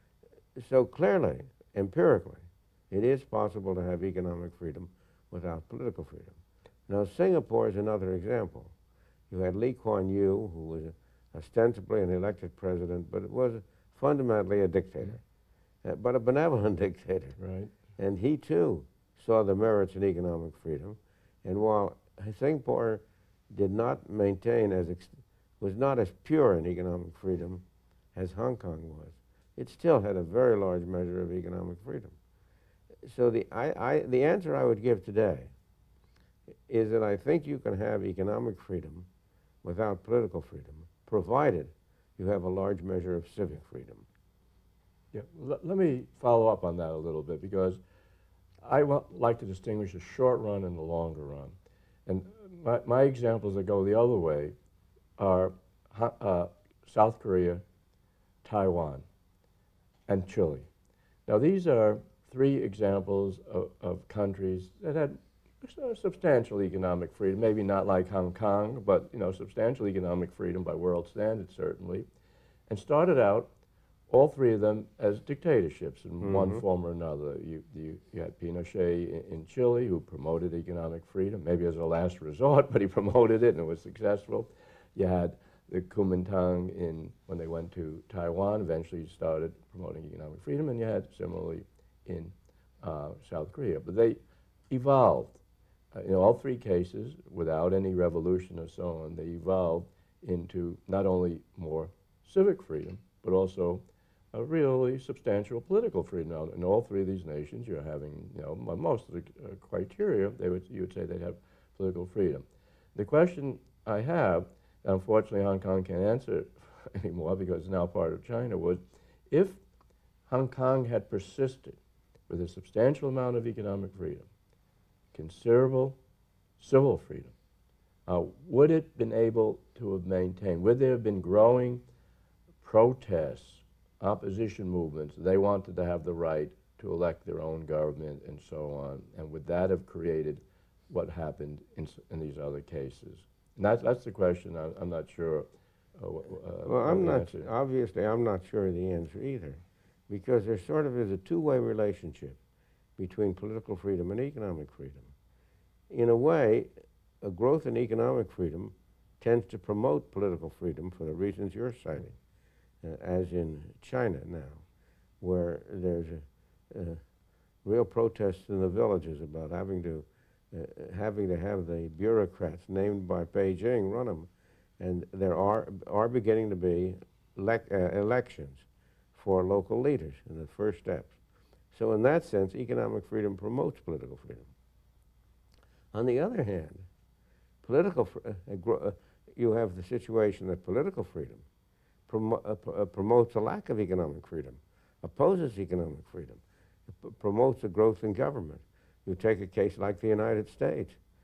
So clearly, empirically, it is possible to have economic freedom without political freedom. Now, Singapore is another example. You had Lee Kuan Yew, who was ostensibly an elected president, but it was fundamentally a dictator, uh, but a benevolent dictator. Right. And he, too, saw the merits in economic freedom. And while Singapore did not maintain as, ex was not as pure in economic freedom as Hong Kong was, it still had a very large measure of economic freedom. So the, I, I, the answer I would give today is that I think you can have economic freedom without political freedom, provided you have a large measure of civic freedom. Yeah, L let me follow up on that a little bit, because I like to distinguish the short run and the longer run. And my, my examples that go the other way are uh, South Korea, Taiwan, and Chile. Now, these are three examples of, of countries that had substantial economic freedom, maybe not like Hong Kong, but you know, substantial economic freedom by world standards, certainly, and started out, all three of them, as dictatorships in mm-hmm. one form or another. You, you, you had Pinochet in, in Chile, who promoted economic freedom, maybe as a last resort, but he promoted it and it was successful. You had the Kuomintang in, when they went to Taiwan, eventually started promoting economic freedom, and you had similarly in uh, South Korea. But they evolved. Uh, in all three cases, without any revolution or so on, they evolved into not only more civic freedom, but also a really substantial political freedom. Now, in all three of these nations, you're having, you know, most of the uh, criteria, they would, you would say they'd have political freedom. The question I have, unfortunately Hong Kong can't answer anymore because it's now part of China, was if Hong Kong had persisted with a substantial amount of economic freedom, considerable civil freedom, uh, would it have been able to have maintained, would there have been growing protests, opposition movements? They wanted to have the right to elect their own government and so on, and would that have created what happened in, in these other cases? And that's, that's the question I'm, I'm not sure. Uh, uh, well, I'm not, obviously I'm not sure of the answer either, because there sort of is a two-way relationship between political freedom and economic freedom. In a way, a growth in economic freedom tends to promote political freedom for the reasons you're citing, uh, as in China now, where there's a, a real protests in the villages about having to uh, having to have the bureaucrats named by Beijing run them, and there are are beginning to be elec uh, elections for local leaders in the first steps. So in that sense, economic freedom promotes political freedom. On the other hand, political fr uh, uh, you have the situation that political freedom promo uh, pr uh, promotes a lack of economic freedom, opposes economic freedom, p promotes a growth in government. You take a case like the United States,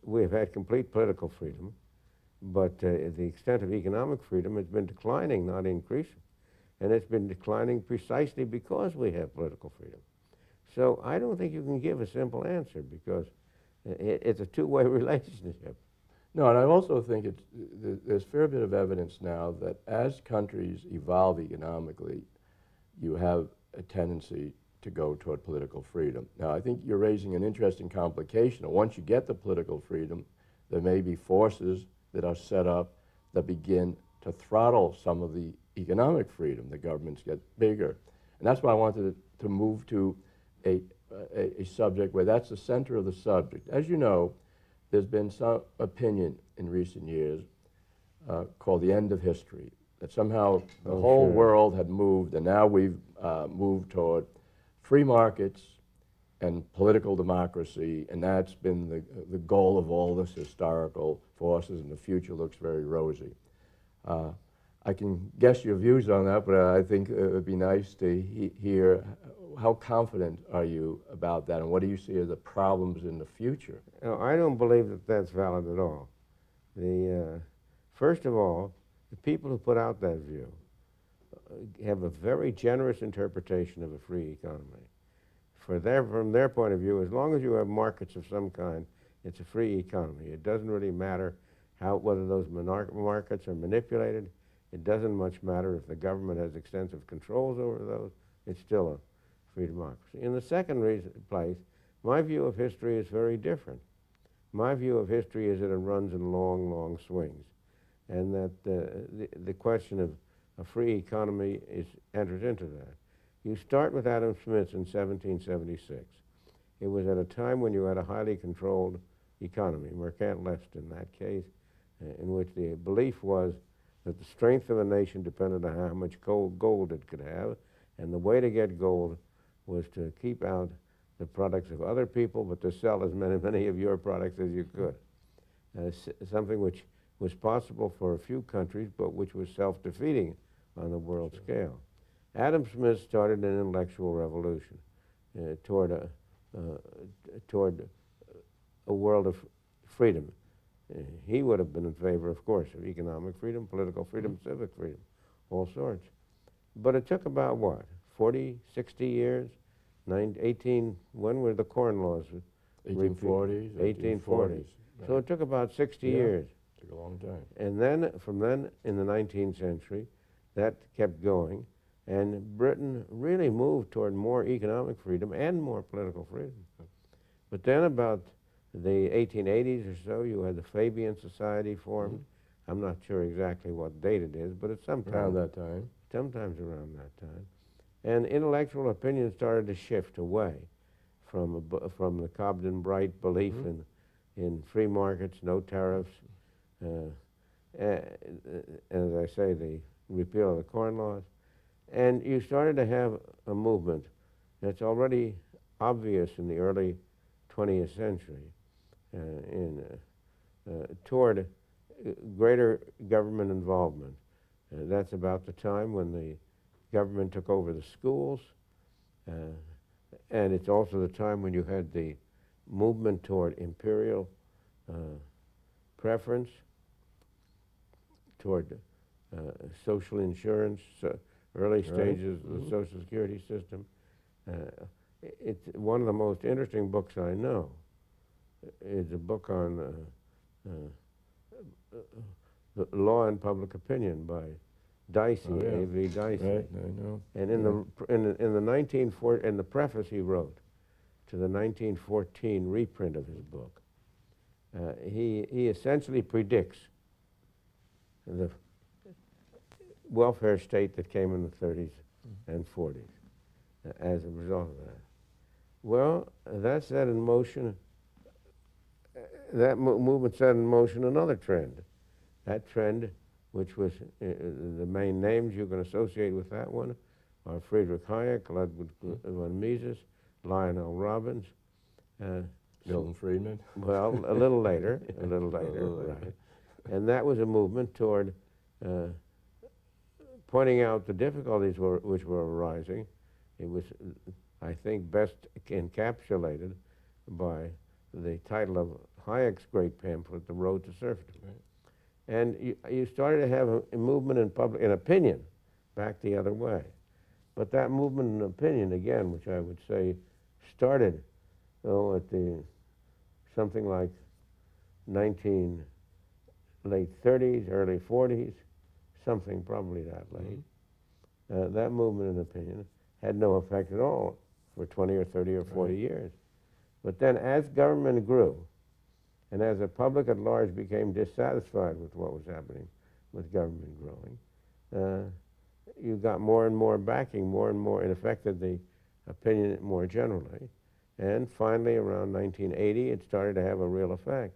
we have had complete political freedom, but uh, the extent of economic freedom has been declining, not increasing. And it's been declining precisely because we have political freedom. So I don't think you can give a simple answer, because it, it's a two-way relationship. No, and I also think it's, th there's a fair bit of evidence now that as countries evolve economically, you have a tendency to go toward political freedom. Now, I think you're raising an interesting complication. Once you get the political freedom, there may be forces that are set up that begin to throttle some of the economic freedom. The governments get bigger. And that's why I wanted to, to move to a, a, a subject where that's the center of the subject. As you know, there's been some opinion in recent years uh, called the end of history, that somehow the Oh, whole sure. world had moved, and now we've uh, moved toward free markets and political democracy, and that's been the, the goal of all this historical forces, and the future looks very rosy. Uh, I can guess your views on that, but I think it would be nice to he hear how confident are you about that, and what do you see as the problems in the future? No, I don't believe that that's valid at all. The, uh, first of all, the people who put out that view uh, have a very generous interpretation of a free economy. For their, from their point of view, as long as you have markets of some kind, it's a free economy. It doesn't really matter how, whether those markets are manipulated. It doesn't much matter if the government has extensive controls over those. It's still a free democracy. In the second reason, place, my view of history is very different. My view of history is that it runs in long, long swings, and that uh, the, the question of a free economy is, enters into that. You start with Adam Smith in seventeen seventy-six. It was at a time when you had a highly controlled economy, mercantilist in that case, uh, in which the belief was that the strength of a nation depended on how much gold, gold it could have, and the way to get gold was to keep out the products of other people, but to sell as many, many of your products as you could. Uh, something which was possible for a few countries, but which was self-defeating on the world sure. scale. Adam Smith started an intellectual revolution uh, toward, a, uh, toward a world of freedom. Uh, he would have been in favor, of course, of economic freedom, political freedom, mm-hmm. civic freedom, all sorts. But it took about, what, forty, sixty years? Nine, eighteen, when were the Corn Laws? eighteen forties. eighteen forties. Right. So it took about sixty yeah, years. Took a long time. And then, from then, in the nineteenth century, that kept going, and Britain really moved toward more economic freedom and more political freedom. But then about the eighteen eighties or so, you had the Fabian Society formed. Mm-hmm. I'm not sure exactly what date it is, but it's sometime. Around that time. Sometimes around that time. And intellectual opinion started to shift away from, a, from the Cobden-Bright belief mm-hmm. in, in free markets, no tariffs, uh, uh, as I say, the repeal of the Corn Laws. And you started to have a movement that's already obvious in the early twentieth century uh, in, uh, uh, toward uh, greater government involvement. Uh, that's about the time when the government took over the schools, uh, and it's also the time when you had the movement toward imperial uh, preference, toward uh, social insurance, uh, early right. stages of the mm-hmm. Social Security system. Uh, it's one of the most interesting books I know. It's a book on uh, uh, uh, the law and public opinion by Dicey, oh, yeah. A V Dicey. Right, I know. And in yeah. the in the, in the nineteen forty in the preface he wrote to the nineteen fourteen reprint of his book, uh, he he essentially predicts the welfare state that came in the thirties mm. and forties uh, as a result of that. Well, that set in motion. Uh, that mo movement set in motion another trend. That trend, which was uh, the main names you can associate with that one, are Friedrich Hayek, Ludwig von Mises, Lionel Robbins. Uh, Milton Friedman? Well, a little later, a little later, a little later. Right. And that was a movement toward uh, pointing out the difficulties were, which were arising. It was, I think, best encapsulated by the title of Hayek's great pamphlet, The Road to Serfdom. Right. And you, you started to have a, a movement in public, in opinion, back the other way. But that movement in opinion, again, which I would say started, oh, at the, something like nineteen, late thirties, early forties, something probably that late. Mm-hmm. uh, that movement in opinion had no effect at all for twenty or thirty or forty right. years. But then as government grew, and as the public at large became dissatisfied with what was happening with government growing, uh, you got more and more backing, more and more, it affected the opinion more generally. And finally, around nineteen eighty, it started to have a real effect.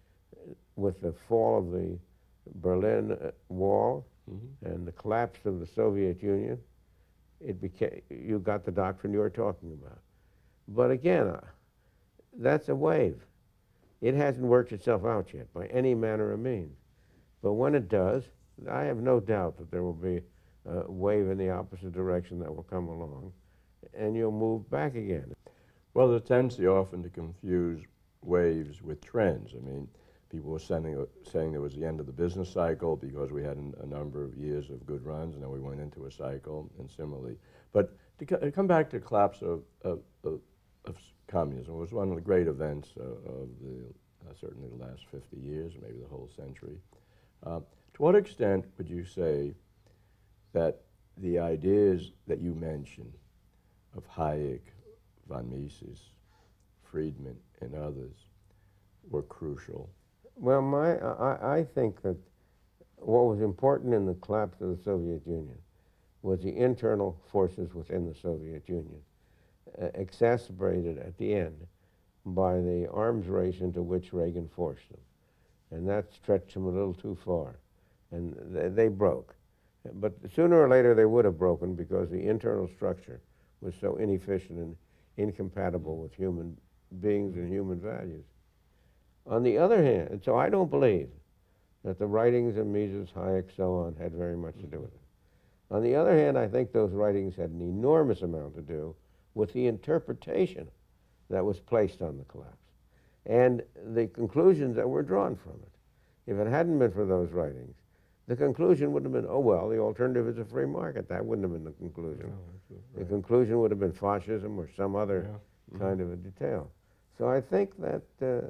With the fall of the Berlin uh, Wall mm-hmm. and the collapse of the Soviet Union, it became, you got the doctrine you were talking about. But again, uh, that's a wave. It hasn't worked itself out yet by any manner of means. But when it does, I have no doubt that there will be a wave in the opposite direction that will come along, and you'll move back again. Well, there's a tendency often to confuse waves with trends. I mean, people were sending, uh, saying there was the end of the business cycle because we had an, a number of years of good runs, and then we went into a cycle, and similarly. But to, co to come back to the collapse of, of, of, of communism, it was one of the great events uh, of the, uh, certainly the last fifty years, maybe the whole century. Uh, to what extent would you say that the ideas that you mentioned of Hayek, von Mises, Friedman, and others were crucial? Well, my, I, I think that what was important in the collapse of the Soviet Union was the internal forces within the Soviet Union, uh, exacerbated at the end by the arms race into which Reagan forced them. And that stretched them a little too far, and th they broke. But sooner or later they would have broken because the internal structure was so inefficient and incompatible with human beings and human values. On the other hand, so I don't believe that the writings of Mises, Hayek, so on, had very much to do with it. On the other hand, I think those writings had an enormous amount to do with the interpretation that was placed on the collapse and the conclusions that were drawn from it. If it hadn't been for those writings, the conclusion would have been, oh, well, the alternative is a free market. That wouldn't have been the conclusion. No, right. The conclusion would have been fascism or some other yeah. kind mm-hmm. of a detail. So I think that uh,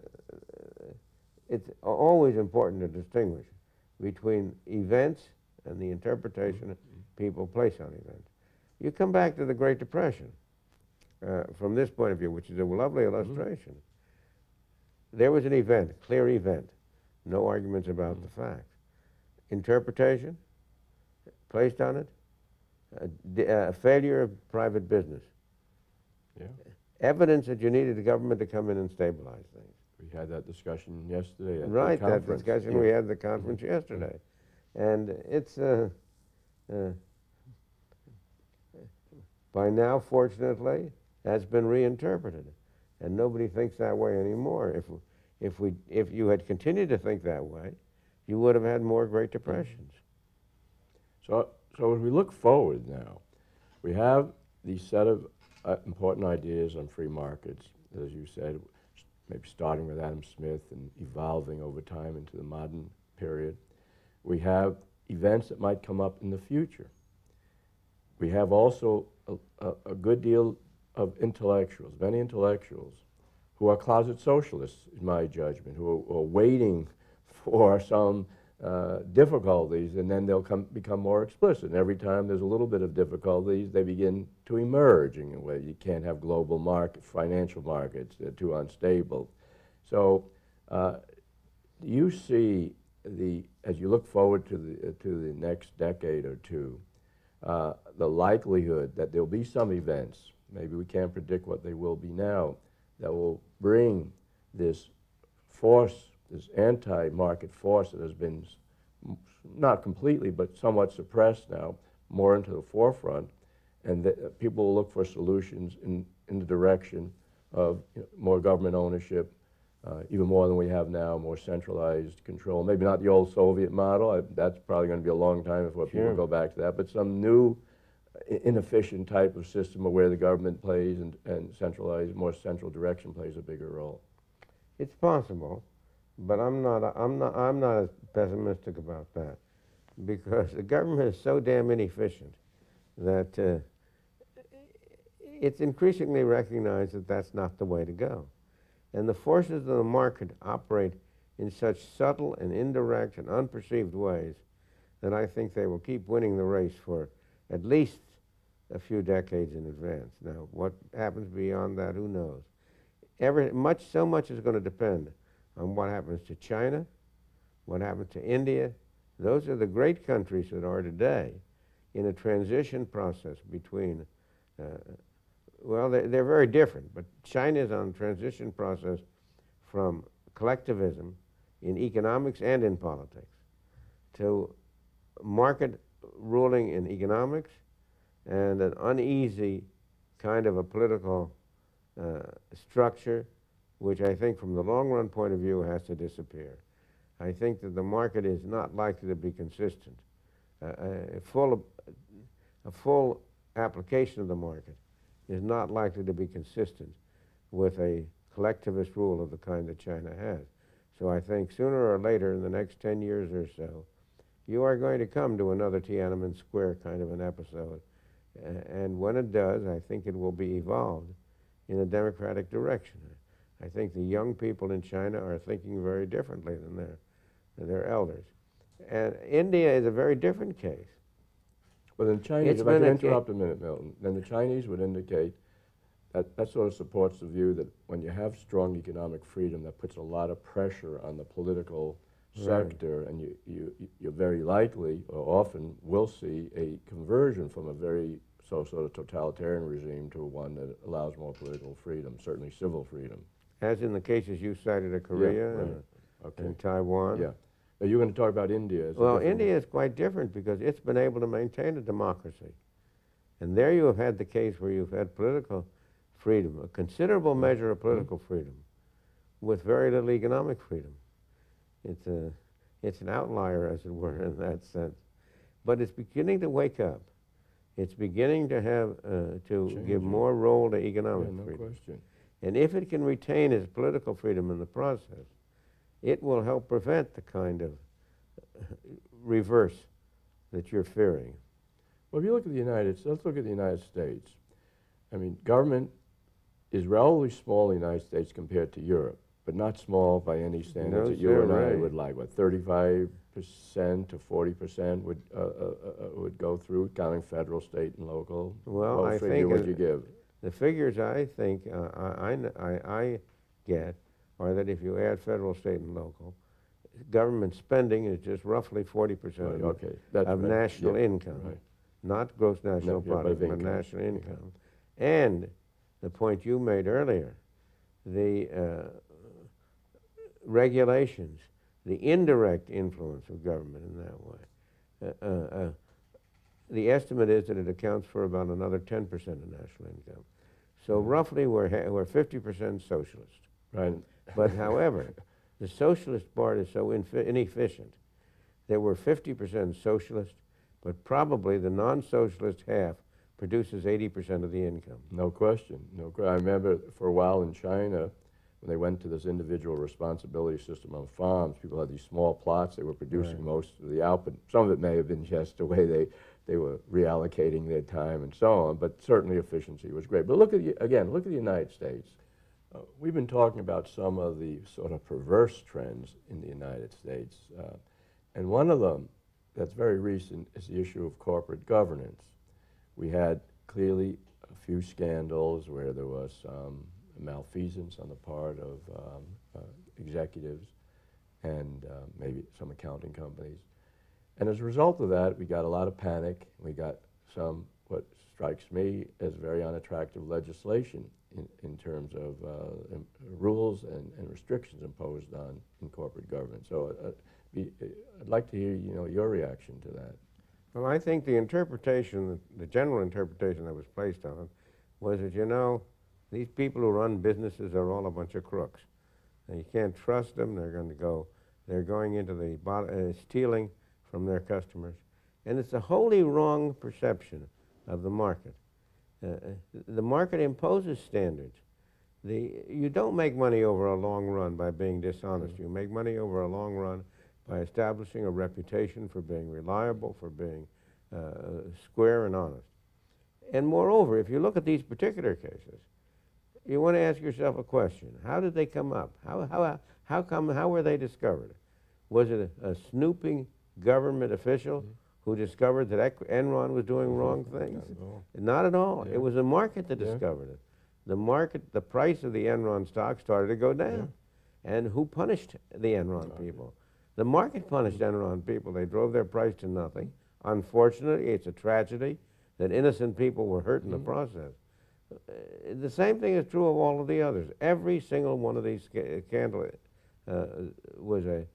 it's always important to distinguish between events and the interpretation mm-hmm. people place on events. You come back to the Great Depression uh, from this point of view, which is a lovely illustration. Mm-hmm. There was an event, clear event, no arguments about mm-hmm. the facts. Interpretation placed on it, a, a failure of private business. Yeah. Evidence that you needed the government to come in and stabilize things. We had that discussion yesterday at right, the conference. that discussion yeah. we had at the conference mm-hmm. yesterday. And it's, uh, uh, by now, fortunately, has been reinterpreted. And nobody thinks that way anymore. If, if, we, if you had continued to think that way, you would have had more Great Depressions. So, so as we look forward now, we have these set of uh, important ideas on free markets, as you said, maybe starting with Adam Smith and evolving over time into the modern period. We have events that might come up in the future. We have also a, a, a good deal of intellectuals, many intellectuals, who are closet socialists, in my judgment, who are, are waiting for some uh, difficulties, and then they'll come, become more explicit. And every time there's a little bit of difficulties, they begin to emerge in a way. You can't have global market, financial markets, they're too unstable. So uh, you see, the, as you look forward to the, uh, to the next decade or two, uh, the likelihood that there'll be some events, maybe we can't predict what they will be now, that will bring this force, this anti-market force that has been not completely but somewhat suppressed now, more into the forefront, and that people will look for solutions in, in the direction of you know, more government ownership, uh, even more than we have now, more centralized control. Maybe not the old Soviet model, I, that's probably going to be a long time before sure. people go back to that, but some new inefficient type of system where the government plays and, and centralized, more central direction plays a bigger role. It's possible, but I'm not, I'm not, I'm not as pessimistic about that, because the government is so damn inefficient that uh, it's increasingly recognized that that's not the way to go. And the forces of the market operate in such subtle and indirect and unperceived ways that I think they will keep winning the race for at least a few decades in advance. Now, what happens beyond that, who knows? Every, much, so much is going to depend on what happens to China, what happens to India. Those are the great countries that are today in a transition process between, uh, well, they're, they're very different, but China is on a transition process from collectivism in economics and in politics to market ruling in economics and an uneasy kind of a political uh, structure, which I think from the long run point of view has to disappear. I think that the market is not likely to be consistent. Uh, a, full, a full application of the market is not likely to be consistent with a collectivist rule of the kind that China has. So I think sooner or later, in the next ten years or so, you are going to come to another Tiananmen Square kind of an episode. Uh, and when it does, I think it will be evolved in a democratic direction. I think the young people in China are thinking very differently than their, than their elders. And India is a very different case. Well, then Chinese, It's if I can been a interrupt a minute, Milton, then the Chinese would indicate that that sort of supports the view that when you have strong economic freedom, that puts a lot of pressure on the political Right. sector, and you, you, you very likely, or often, will see a conversion from a very so sort of totalitarian regime to one that allows more political freedom, certainly civil freedom. As in the cases you cited of Korea right. and, Okay. and Taiwan. Yeah. Now you're going to talk about India. As a Well, different- India is quite different because it's been able to maintain a democracy. And there you have had the case where you've had political freedom, a considerable measure of political freedom, with very little economic freedom. It's, a, it's an outlier, as it were, in that sense. But it's beginning to wake up. It's beginning to have, uh, to Change, give yeah. more role to economic Yeah, no freedom. question. And if it can retain its political freedom in the process, it will help prevent the kind of reverse that you're fearing. Well, if you look at the United States, let's look at the United States. I mean, government is relatively small in the United States compared to Europe, but not small by any standards No, that you sir, and I right. would like. What, thirty-five percent to forty percent would uh, uh, uh, would go through, counting federal, state, and local? Well, what I figure think would uh, you give? the figures I think uh, I, I, I, I get are that if you add federal, state, and local, government spending is just roughly forty percent Right, of, okay, that's of right. national Yeah, income, right. not gross national yeah, but product, of but income. national income. And the point you made earlier, the uh, regulations, the indirect influence of government in that way. Uh, uh, uh, the estimate is that it accounts for about another ten percent of national income. So Mm-hmm. roughly we're, ha we're fifty percent socialist. Right. But however, the socialist part is so inefficient that we're fifty percent socialist, but probably the non-socialist half produces eighty percent of the income. No question. No, que- I remember for a while in China, when they went to this individual responsibility system on farms, people had these small plots. They were producing Right. most of the output. Some of it may have been just the way they, they were reallocating their time and so on, but certainly efficiency was great. But look at the, again, look at the United States. Uh, we've been talking about some of the sort of perverse trends in the United States, uh, and one of them that's very recent is the issue of corporate governance. We had clearly a few scandals where there was some malfeasance on the part of um, uh, executives and uh, maybe some accounting companies. And as a result of that, we got a lot of panic. We got some, what strikes me as very unattractive legislation in, in terms of uh, im- rules and, and restrictions imposed on in corporate governance. So uh, be, uh, I'd like to hear, you know, your reaction to that. Well, I think the interpretation, the general interpretation that was placed on it was that, you know, these people who run businesses are all a bunch of crooks. And you can't trust them. They're going to go, they're going into the, bot- uh, stealing from their customers. And it's a wholly wrong perception of the market. Uh, the market imposes standards, The, you don't make money over a long run by being dishonest. You make money over a long run by establishing a reputation for being reliable, for being uh, square and honest. And moreover, if you look at these particular cases, you want to ask yourself a question. How did they come up? How, how, how, come, how were they discovered? Was it a, a snooping government official mm-hmm. who discovered that Enron was doing mm-hmm. wrong things? Not at all. Not at all. Yeah. It was the market that yeah. discovered it. The market, the price of the Enron stock started to go down. Yeah. And who punished the Enron Not people? It. The market punished mm-hmm. Enron people. They drove their price to nothing. Unfortunately, it's a tragedy that innocent people were hurt in mm-hmm. the process. Uh, the same thing is true of all of the others. Every single one of these scandals uh, was, a, uh,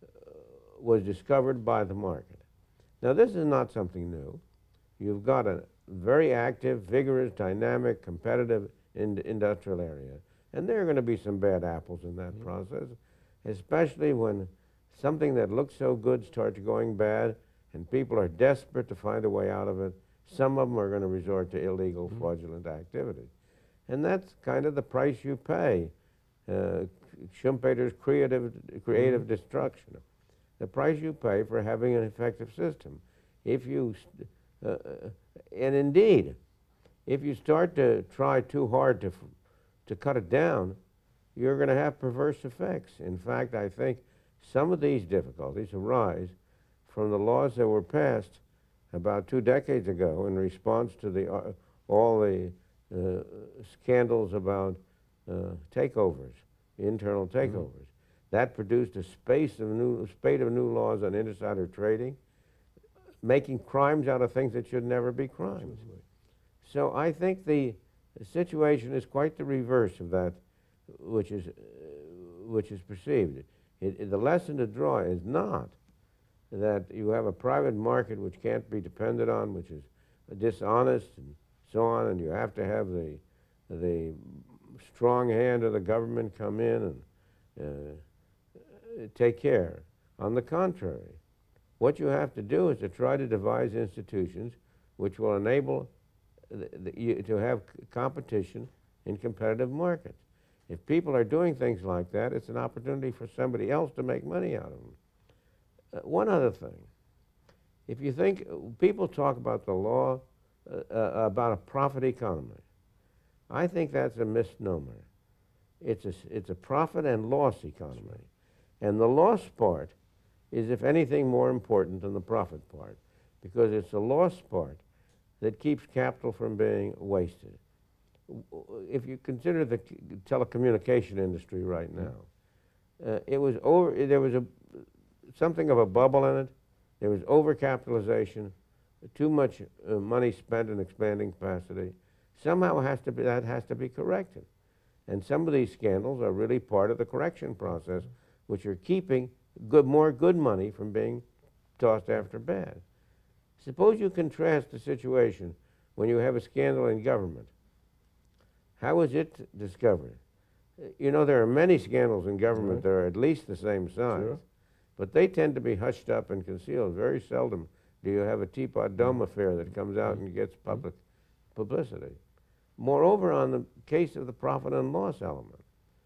was discovered by the market. Now, this is not something new. You've got a very active, vigorous, dynamic, competitive in industrial area. And there are going to be some bad apples in that mm-hmm. process, especially when something that looks so good starts going bad and people are desperate to find a way out of it. Some of them are going to resort to illegal, mm-hmm. fraudulent activity. And that's kind of the price you pay. Uh, Schumpeter's creative, creative mm-hmm. destruction. The price you pay for having an effective system. If you, uh, and indeed, if you start to try too hard to, to cut it down, you're going to have perverse effects. In fact, I think some of these difficulties arise from the laws that were passed about two decades ago in response to the, uh, all the uh, scandals about uh, takeovers, internal takeovers. Mm-hmm. That produced a space of new, spate of new laws on insider trading, making crimes out of things that should never be crimes. Absolutely. So I think the, the situation is quite the reverse of that which is, uh, which is perceived. It, it, the lesson to draw is not that you have a private market which can't be depended on, which is dishonest and so on, and you have to have the, the strong hand of the government come in and uh, take care. On the contrary, what you have to do is to try to devise institutions which will enable the, the, you, to have c competition in competitive markets. If people are doing things like that, it's an opportunity for somebody else to make money out of them. Uh, one other thing, if you think, uh, people talk about the law, uh, uh, about a profit economy. I think that's a misnomer. It's a, it's a profit and loss economy. And the loss part is, if anything, more important than the profit part, because it's the loss part that keeps capital from being wasted. If you consider the telecommunication industry right now, uh, it was over, there was a, something of a bubble in it. There was overcapitalization, too much uh, money spent in expanding capacity. Somehow has to be, that has to be corrected. And some of these scandals are really part of the correction process, which are keeping good, more good money from being tossed after bad. Suppose you contrast the situation when you have a scandal in government. How was it discovered? You know, there are many scandals in government mm-hmm. that are at least the same size, sure. but they tend to be hushed up and concealed. Very seldom do you have a Teapot Dome mm-hmm. affair that comes out mm-hmm. and gets public publicity. Moreover, on the case of the profit and loss element,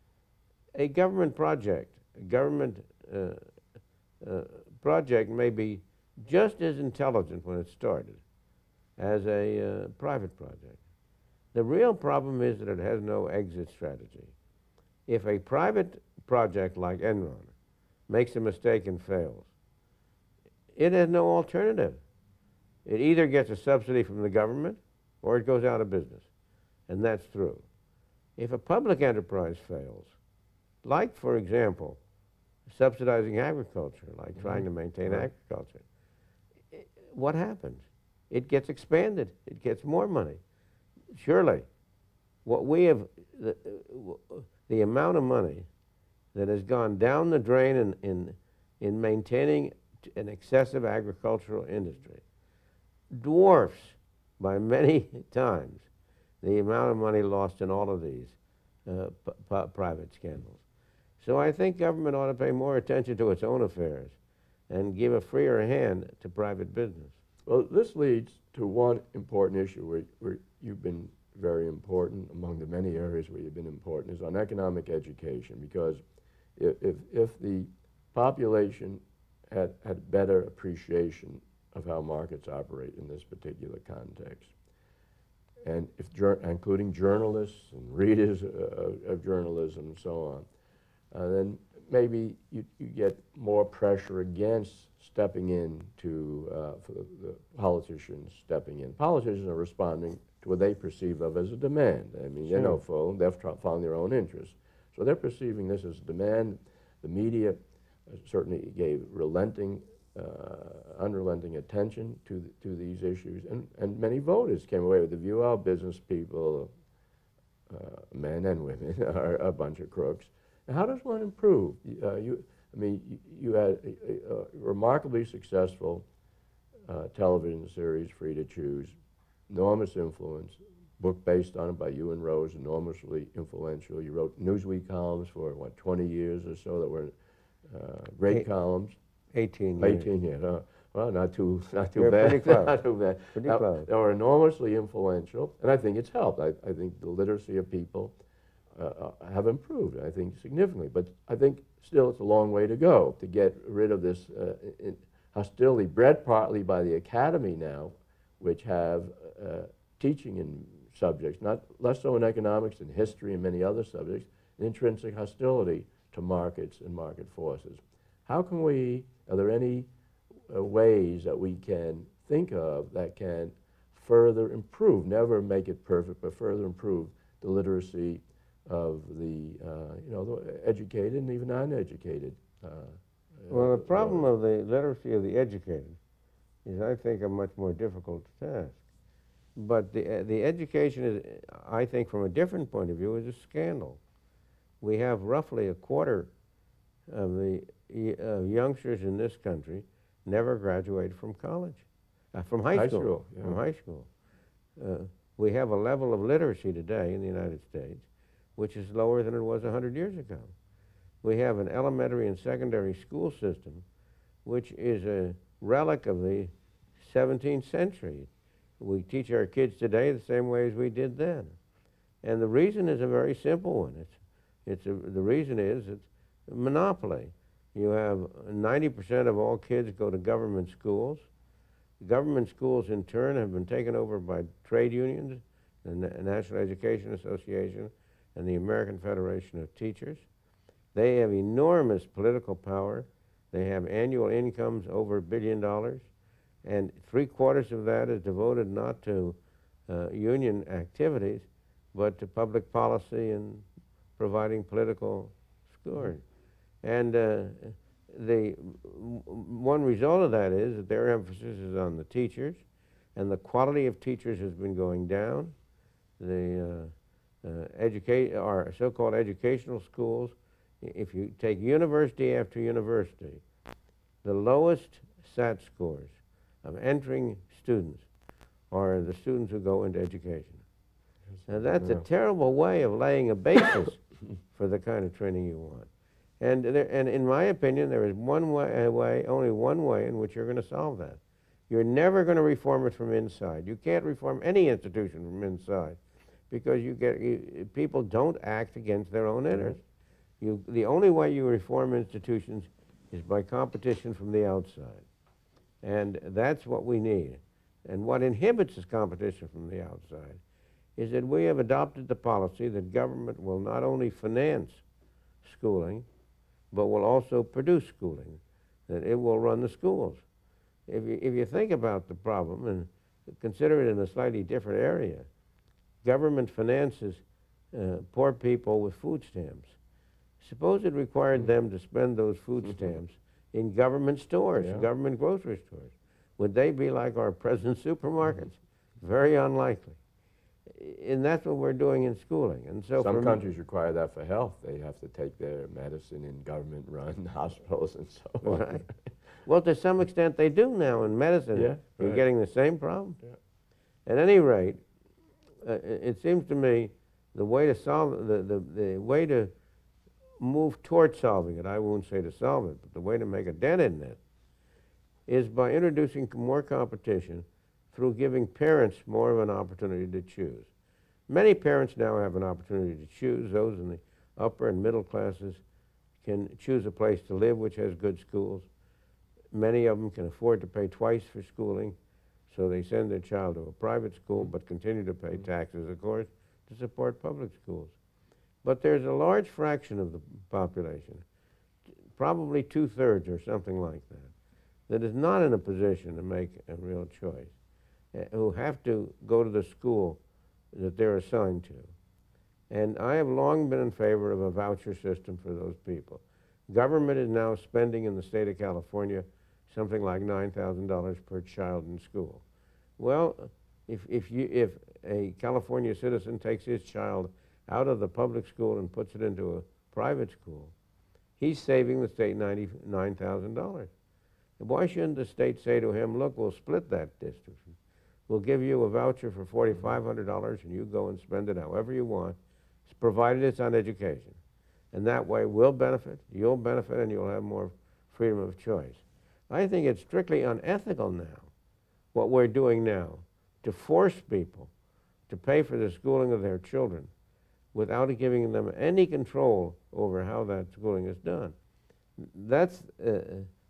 a government project, a government uh, uh, project may be just as intelligent when it started as a uh, private project. The real problem is that it has no exit strategy. If a private project like Enron makes a mistake and fails, it has no alternative. It either gets a subsidy from the government or it goes out of business, and that's true. If a public enterprise fails, like, for example, subsidizing agriculture, like mm-hmm. trying to maintain right. agriculture, it, what happens? It gets expanded. It gets more money. Surely, what we have, the, the amount of money that has gone down the drain in, in, in maintaining an excessive agricultural industry dwarfs by many times the amount of money lost in all of these uh, p p private scandals. So I think government ought to pay more attention to its own affairs and give a freer hand to private business. Well, this leads to one important issue where, where you've been very important among the the many areas where you've been important, is on economic education, because if, if, if the population had, had better appreciation of how markets operate in this particular context, and if jour including journalists and readers uh, of journalism and so on, uh, then maybe you, you get more pressure against stepping in to, uh, for the, the politicians stepping in. Politicians are responding to what they perceive of as a demand. I mean, Sure. they know full, they've found their own interests. So they're perceiving this as a demand. The media uh, certainly gave relenting, uh, unrelenting attention to, th to these issues. And, and many voters came away with the view, oh, business people, uh, men and women, are a bunch of crooks. Now, how does one improve? Uh, you, I mean, you, you had a, a, a remarkably successful uh, television series, Free to Choose, enormous influence, book based on it by you and Rose, enormously influential. You wrote Newsweek columns for, what, twenty years or so that were uh, great Eight, columns. eighteen years. eighteen years, huh? Well, not too, not too You're bad. pretty close. Not too bad. Pretty Now, close. they were enormously influential, and I think it's helped. I, I think the literacy of people uh, have improved, I think, significantly. But I think still it's a long way to go to get rid of this uh, in hostility bred partly by the academy now, which have uh, teaching in subjects, not less so in economics and history and many other subjects, an intrinsic hostility to markets and market forces. How can we, are there any uh, ways that we can think of that can further improve, never make it perfect, but further improve the literacy of the, uh, you know, the educated and even uneducated? Uh, Well, the uh, problem of the literacy of the educated is, I think, a much more difficult task. But the, uh, the education is, I think, from a different point of view, is a scandal. We have roughly a quarter of the uh, youngsters in this country never graduate from college, uh, from high, High school. school, yeah. From high school. Uh, we have a level of literacy today in the United States which is lower than it was a hundred years ago. We have an elementary and secondary school system which is a relic of the seventeenth century. We teach our kids today the same way as we did then. And the reason is a very simple one. It's, it's a, the reason is it's a monopoly. You have ninety percent of all kids go to government schools. Government schools, in turn, have been taken over by trade unions, the National Education Association, and the American Federation of Teachers. They have enormous political power. They have annual incomes over a billion dollars, and three quarters of that is devoted not to uh, union activities, but to public policy and providing political scoring. And uh, the one result of that is that their emphasis is on the teachers, and the quality of teachers has been going down. The uh, uh, educate our so-called educational schools, if you take university after university, the lowest S A T scores of entering students are the students who go into education. Now that's Yeah. a terrible way of laying a basis for the kind of training you want. And, there, and in my opinion, there is one way, a way, only one way in which you're going to solve that. You're never going to reform it from inside. You can't reform any institution from inside, because you get you, people don't act against their own interests. You, the only way you reform institutions is by competition from the outside, and that's what we need. And what inhibits this competition from the outside is that we have adopted the policy that government will not only finance schooling, but will also produce schooling, that it will run the schools. If you, if you think about the problem and consider it in a slightly different area, government finances uh, poor people with food stamps. Suppose it required them to spend those food stamps in government stores, Yeah. government grocery stores. Would they be like our present supermarkets? Very unlikely. And that's what we're doing in schooling. And so Some for me- countries require that for health. They have to take their medicine in government-run hospitals and so on. Right. Well, to some extent they do now in medicine. Yeah, You're right. getting the same problem. Yeah. At any rate, uh, it, it seems to me the way to solve the, the, the way to move toward solving it, I won't say to solve it, but the way to make a dent in it is by introducing more competition through giving parents more of an opportunity to choose. Many parents now have an opportunity to choose. Those in the upper and middle classes can choose a place to live which has good schools. Many of them can afford to pay twice for schooling, so they send their child to a private school but continue to pay taxes, of course, to support public schools. But there's a large fraction of the population, probably two-thirds or something like that, that is not in a position to make a real choice, uh, who have to go to the school that they're assigned to. And I have long been in favor of a voucher system for those people. Government is now spending in the state of California something like nine thousand dollars per child in school. Well, if, if, you, if a California citizen takes his child out of the public school and puts it into a private school, he's saving the state ninety-nine thousand dollars. Why shouldn't the state say to him, look, we'll split that distance. We'll give you a voucher for four thousand five hundred dollars and you go and spend it however you want, provided it's on education. And that way we'll benefit, you'll benefit, and you'll have more freedom of choice. I think it's strictly unethical now, what we're doing now, to force people to pay for the schooling of their children without giving them any control over how that schooling is done. That's, uh,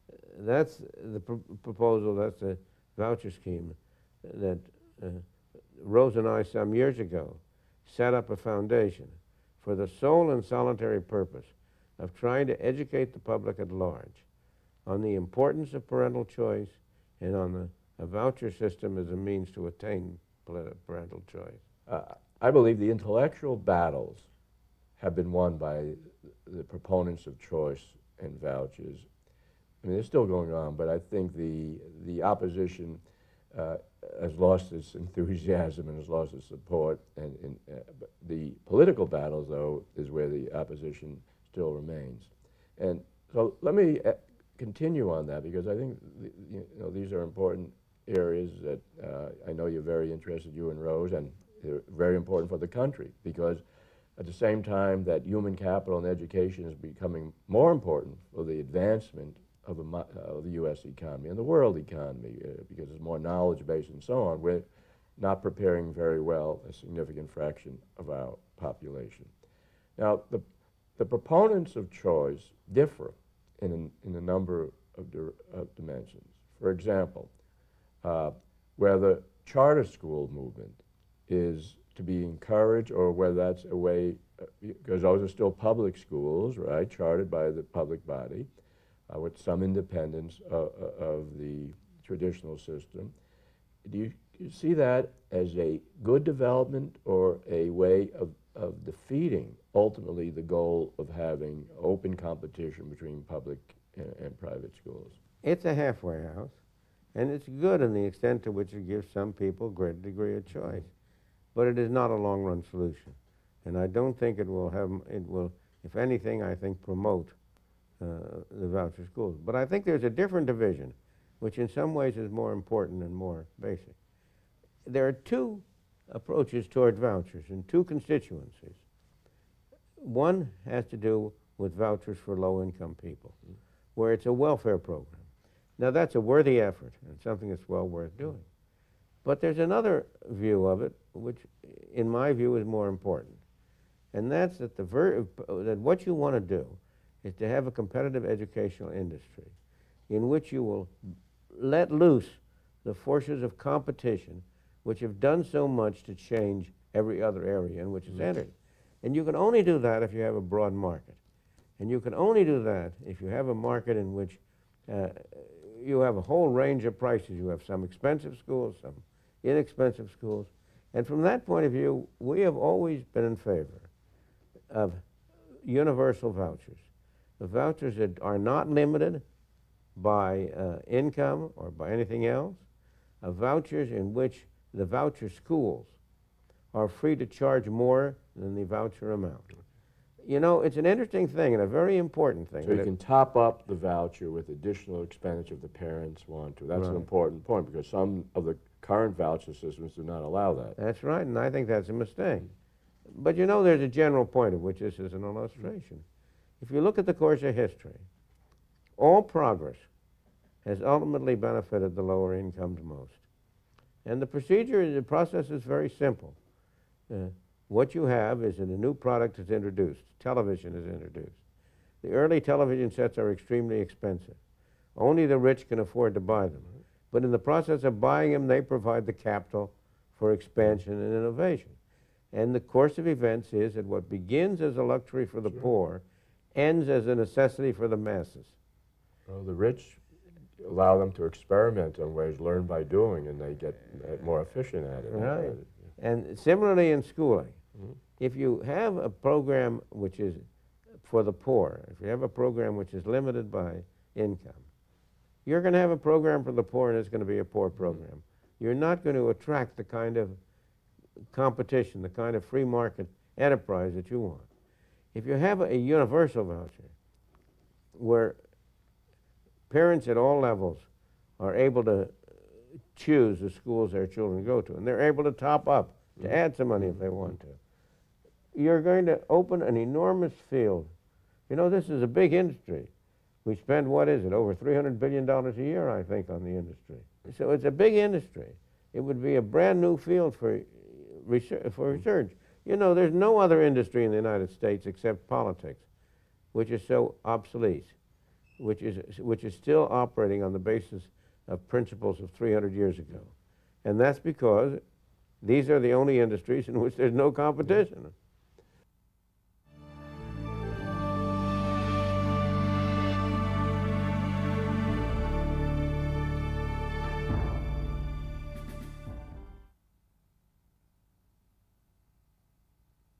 that's the pr proposal, that's the voucher scheme that uh, Rose and I, some years ago, set up a foundation for the sole and solitary purpose of trying to educate the public at large on the importance of parental choice and on the a voucher system as a means to attain parental choice. Uh, I believe the intellectual battles have been won by the proponents of choice and vouchers. I mean, they're still going on, but I think the, the opposition uh, has lost its enthusiasm and has lost its support. And, and uh, but the political battles, though, is where the opposition still remains. And so let me uh, continue on that, because I think the, you know, these are important areas that uh, I know you're very interested, you and Rose, and they're very important for the country, because at the same time that human capital and education is becoming more important for the advancement of, a, uh, of the U S economy and the world economy, uh, because there's more knowledge base and so on, we're not preparing very well a significant fraction of our population. Now, the, the proponents of choice differ in, in a number of, di of dimensions. For example, uh, where the charter school movement is to be encouraged, or whether that's a way, uh, because those are still public schools, right, chartered by the public body, uh, with some independence uh, uh, of the traditional system. Do you, do you see that as a good development or a way of, of defeating ultimately the goal of having open competition between public and, and private schools? It's a halfway house, and it's good in the extent to which it gives some people a great degree of choice. But it is not a long-run solution. And I don't think it will have, it will, if anything, I think promote uh, the voucher schools. But I think there's a different division, which in some ways is more important and more basic. There are two approaches toward vouchers in two constituencies. One has to do with vouchers for low-income people, mm. where it's a welfare program. Now, that's a worthy effort and something that's well worth doing. But there's another view of it, which, in my view, is more important. And that's that, the ver that what you want to do is to have a competitive educational industry in which you will let loose the forces of competition which have done so much to change every other area in which it's entered. And you can only do that if you have a broad market. And you can only do that if you have a market in which uh, you have a whole range of prices. You have some expensive schools, some inexpensive schools. And from that point of view, we have always been in favor of universal vouchers. The vouchers that are not limited by uh, income or by anything else, of vouchers in which the voucher schools are free to charge more than the voucher amount. You know, it's an interesting thing and a very important thing. So you can top up the voucher with additional expenditure if the parents want to. That's right. An important point, because some of the current voucher systems do not allow that. That's right, and I think that's a mistake. But you know, there's a general point of which this is an illustration. If you look at the course of history, all progress has ultimately benefited the lower incomes most. And the procedure, the process is very simple. Uh, what you have is that a new product is introduced. Television is introduced. The early television sets are extremely expensive. Only the rich can afford to buy them. But in the process of buying them, they provide the capital for expansion and innovation. And the course of events is that what begins as a luxury for the Sure. poor ends as a necessity for the masses. Well, the rich allow them to experiment in ways, learn by doing, and they get uh, more efficient at it. Right. And similarly in schooling, Mhm. if you have a program which is for the poor, if you have a program which is limited by income, you're going to have a program for the poor and it's going to be a poor program. You're not going to attract the kind of competition, the kind of free market enterprise that you want. If you have a universal voucher where parents at all levels are able to choose the schools their children go to, and they're able to top up, to add some money if they want to, you're going to open an enormous field. You know, this is a big industry. We spend, what is it, over three hundred billion dollars a year, I think, on the industry. So it's a big industry. It would be a brand new field for research. For research. You know, there's no other industry in the United States except politics, which is so obsolete, which is, which is still operating on the basis of principles of three hundred years ago. And that's because these are the only industries in which there's no competition.